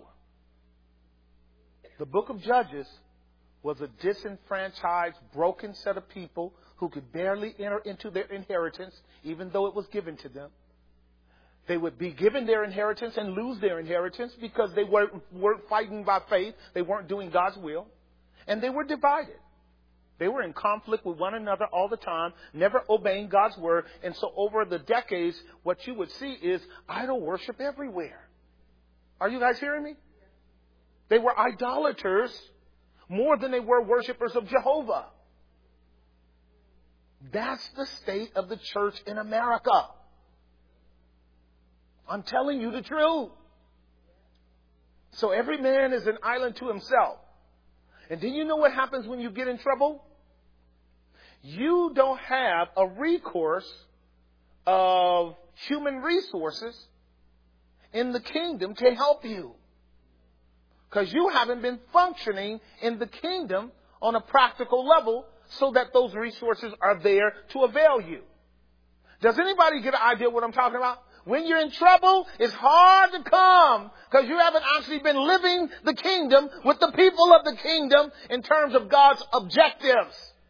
The book of Judges was a disenfranchised, broken set of people who could barely enter into their inheritance, even though it was given to them. They would be given their inheritance and lose their inheritance because they weren't, weren't fighting by faith. They weren't doing God's will. And they were divided. They were in conflict with one another all the time, never obeying God's word. And so over the decades, what you would see is idol worship everywhere. Are you guys hearing me? They were idolaters more than they were worshipers of Jehovah. That's the state of the church in America. I'm telling you the truth. So every man is an island to himself. And do you know what happens when you get in trouble? You don't have a recourse of human resources in the kingdom to help you. Because you haven't been functioning in the kingdom on a practical level so that those resources are there to avail you. Does anybody get an idea what I'm talking about? When you're in trouble, it's hard to come because you haven't actually been living the kingdom with the people of the kingdom in terms of God's objectives.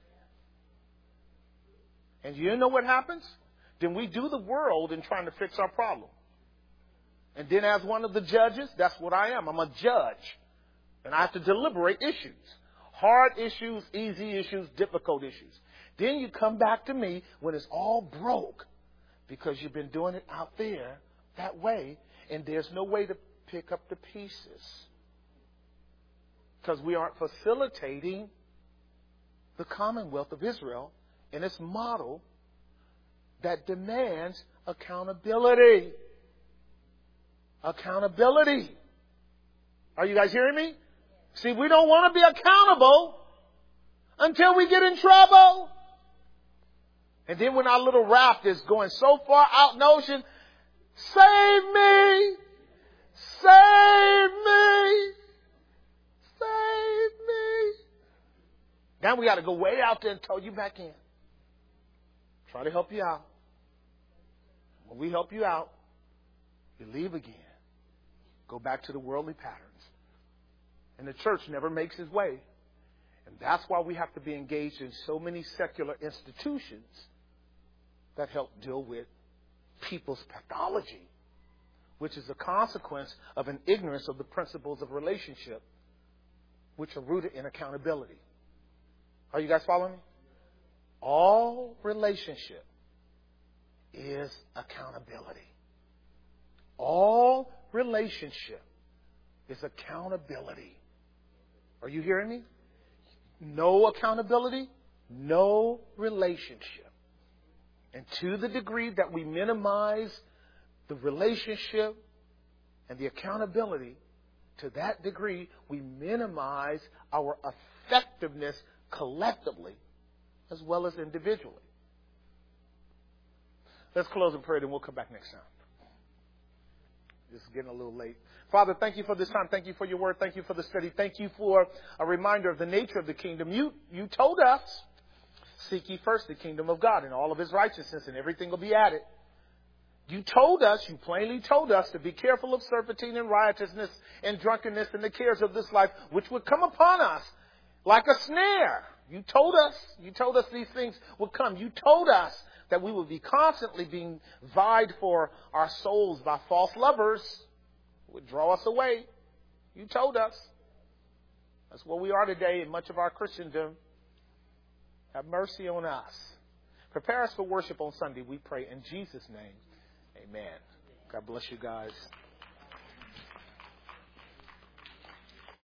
And you know what happens? Then we do the world in trying to fix our problem. And then as one of the judges, that's what I am. I'm a judge. And I have to deliberate issues. Hard issues, easy issues, difficult issues. Then you come back to me when it's all broke. Because you've been doing it out there that way, and there's no way to pick up the pieces. Because we aren't facilitating the Commonwealth of Israel in its model that demands accountability. Accountability. Are you guys hearing me? See, we don't want to be accountable until we get in trouble. And then when our little raft is going so far out in the ocean, save me! Save me! Save me! Now we got to go way out there and tow you back in. Try to help you out. When we help you out, you leave again. Go back to the worldly patterns. And the church never makes its way. And that's why we have to be engaged in so many secular institutions that help deal with people's pathology, which is a consequence of an ignorance of the principles of relationship, which are rooted in accountability. Are you guys following me? All relationship is accountability. All relationship is accountability. Are you hearing me? No accountability, no relationship. And to the degree that we minimize the relationship and the accountability, to that degree we minimize our effectiveness collectively as well as individually. Let's close in prayer and we'll come back next time. It's getting a little late. Father, thank you for this time. Thank you for your word. Thank you for the study. Thank you for a reminder of the nature of the kingdom. You, you told us, seek ye first the kingdom of God and all of his righteousness, and everything will be added. You told us, you plainly told us to be careful of surfeiting and riotousness and drunkenness and the cares of this life, which would come upon us like a snare. You told us, you told us these things would come. You told us that we would be constantly being vied for our souls by false lovers who would draw us away. You told us. That's where we are today in much of our Christendom. Have mercy on us. Prepare us for worship on Sunday, we pray in Jesus' name. Amen. God bless you guys.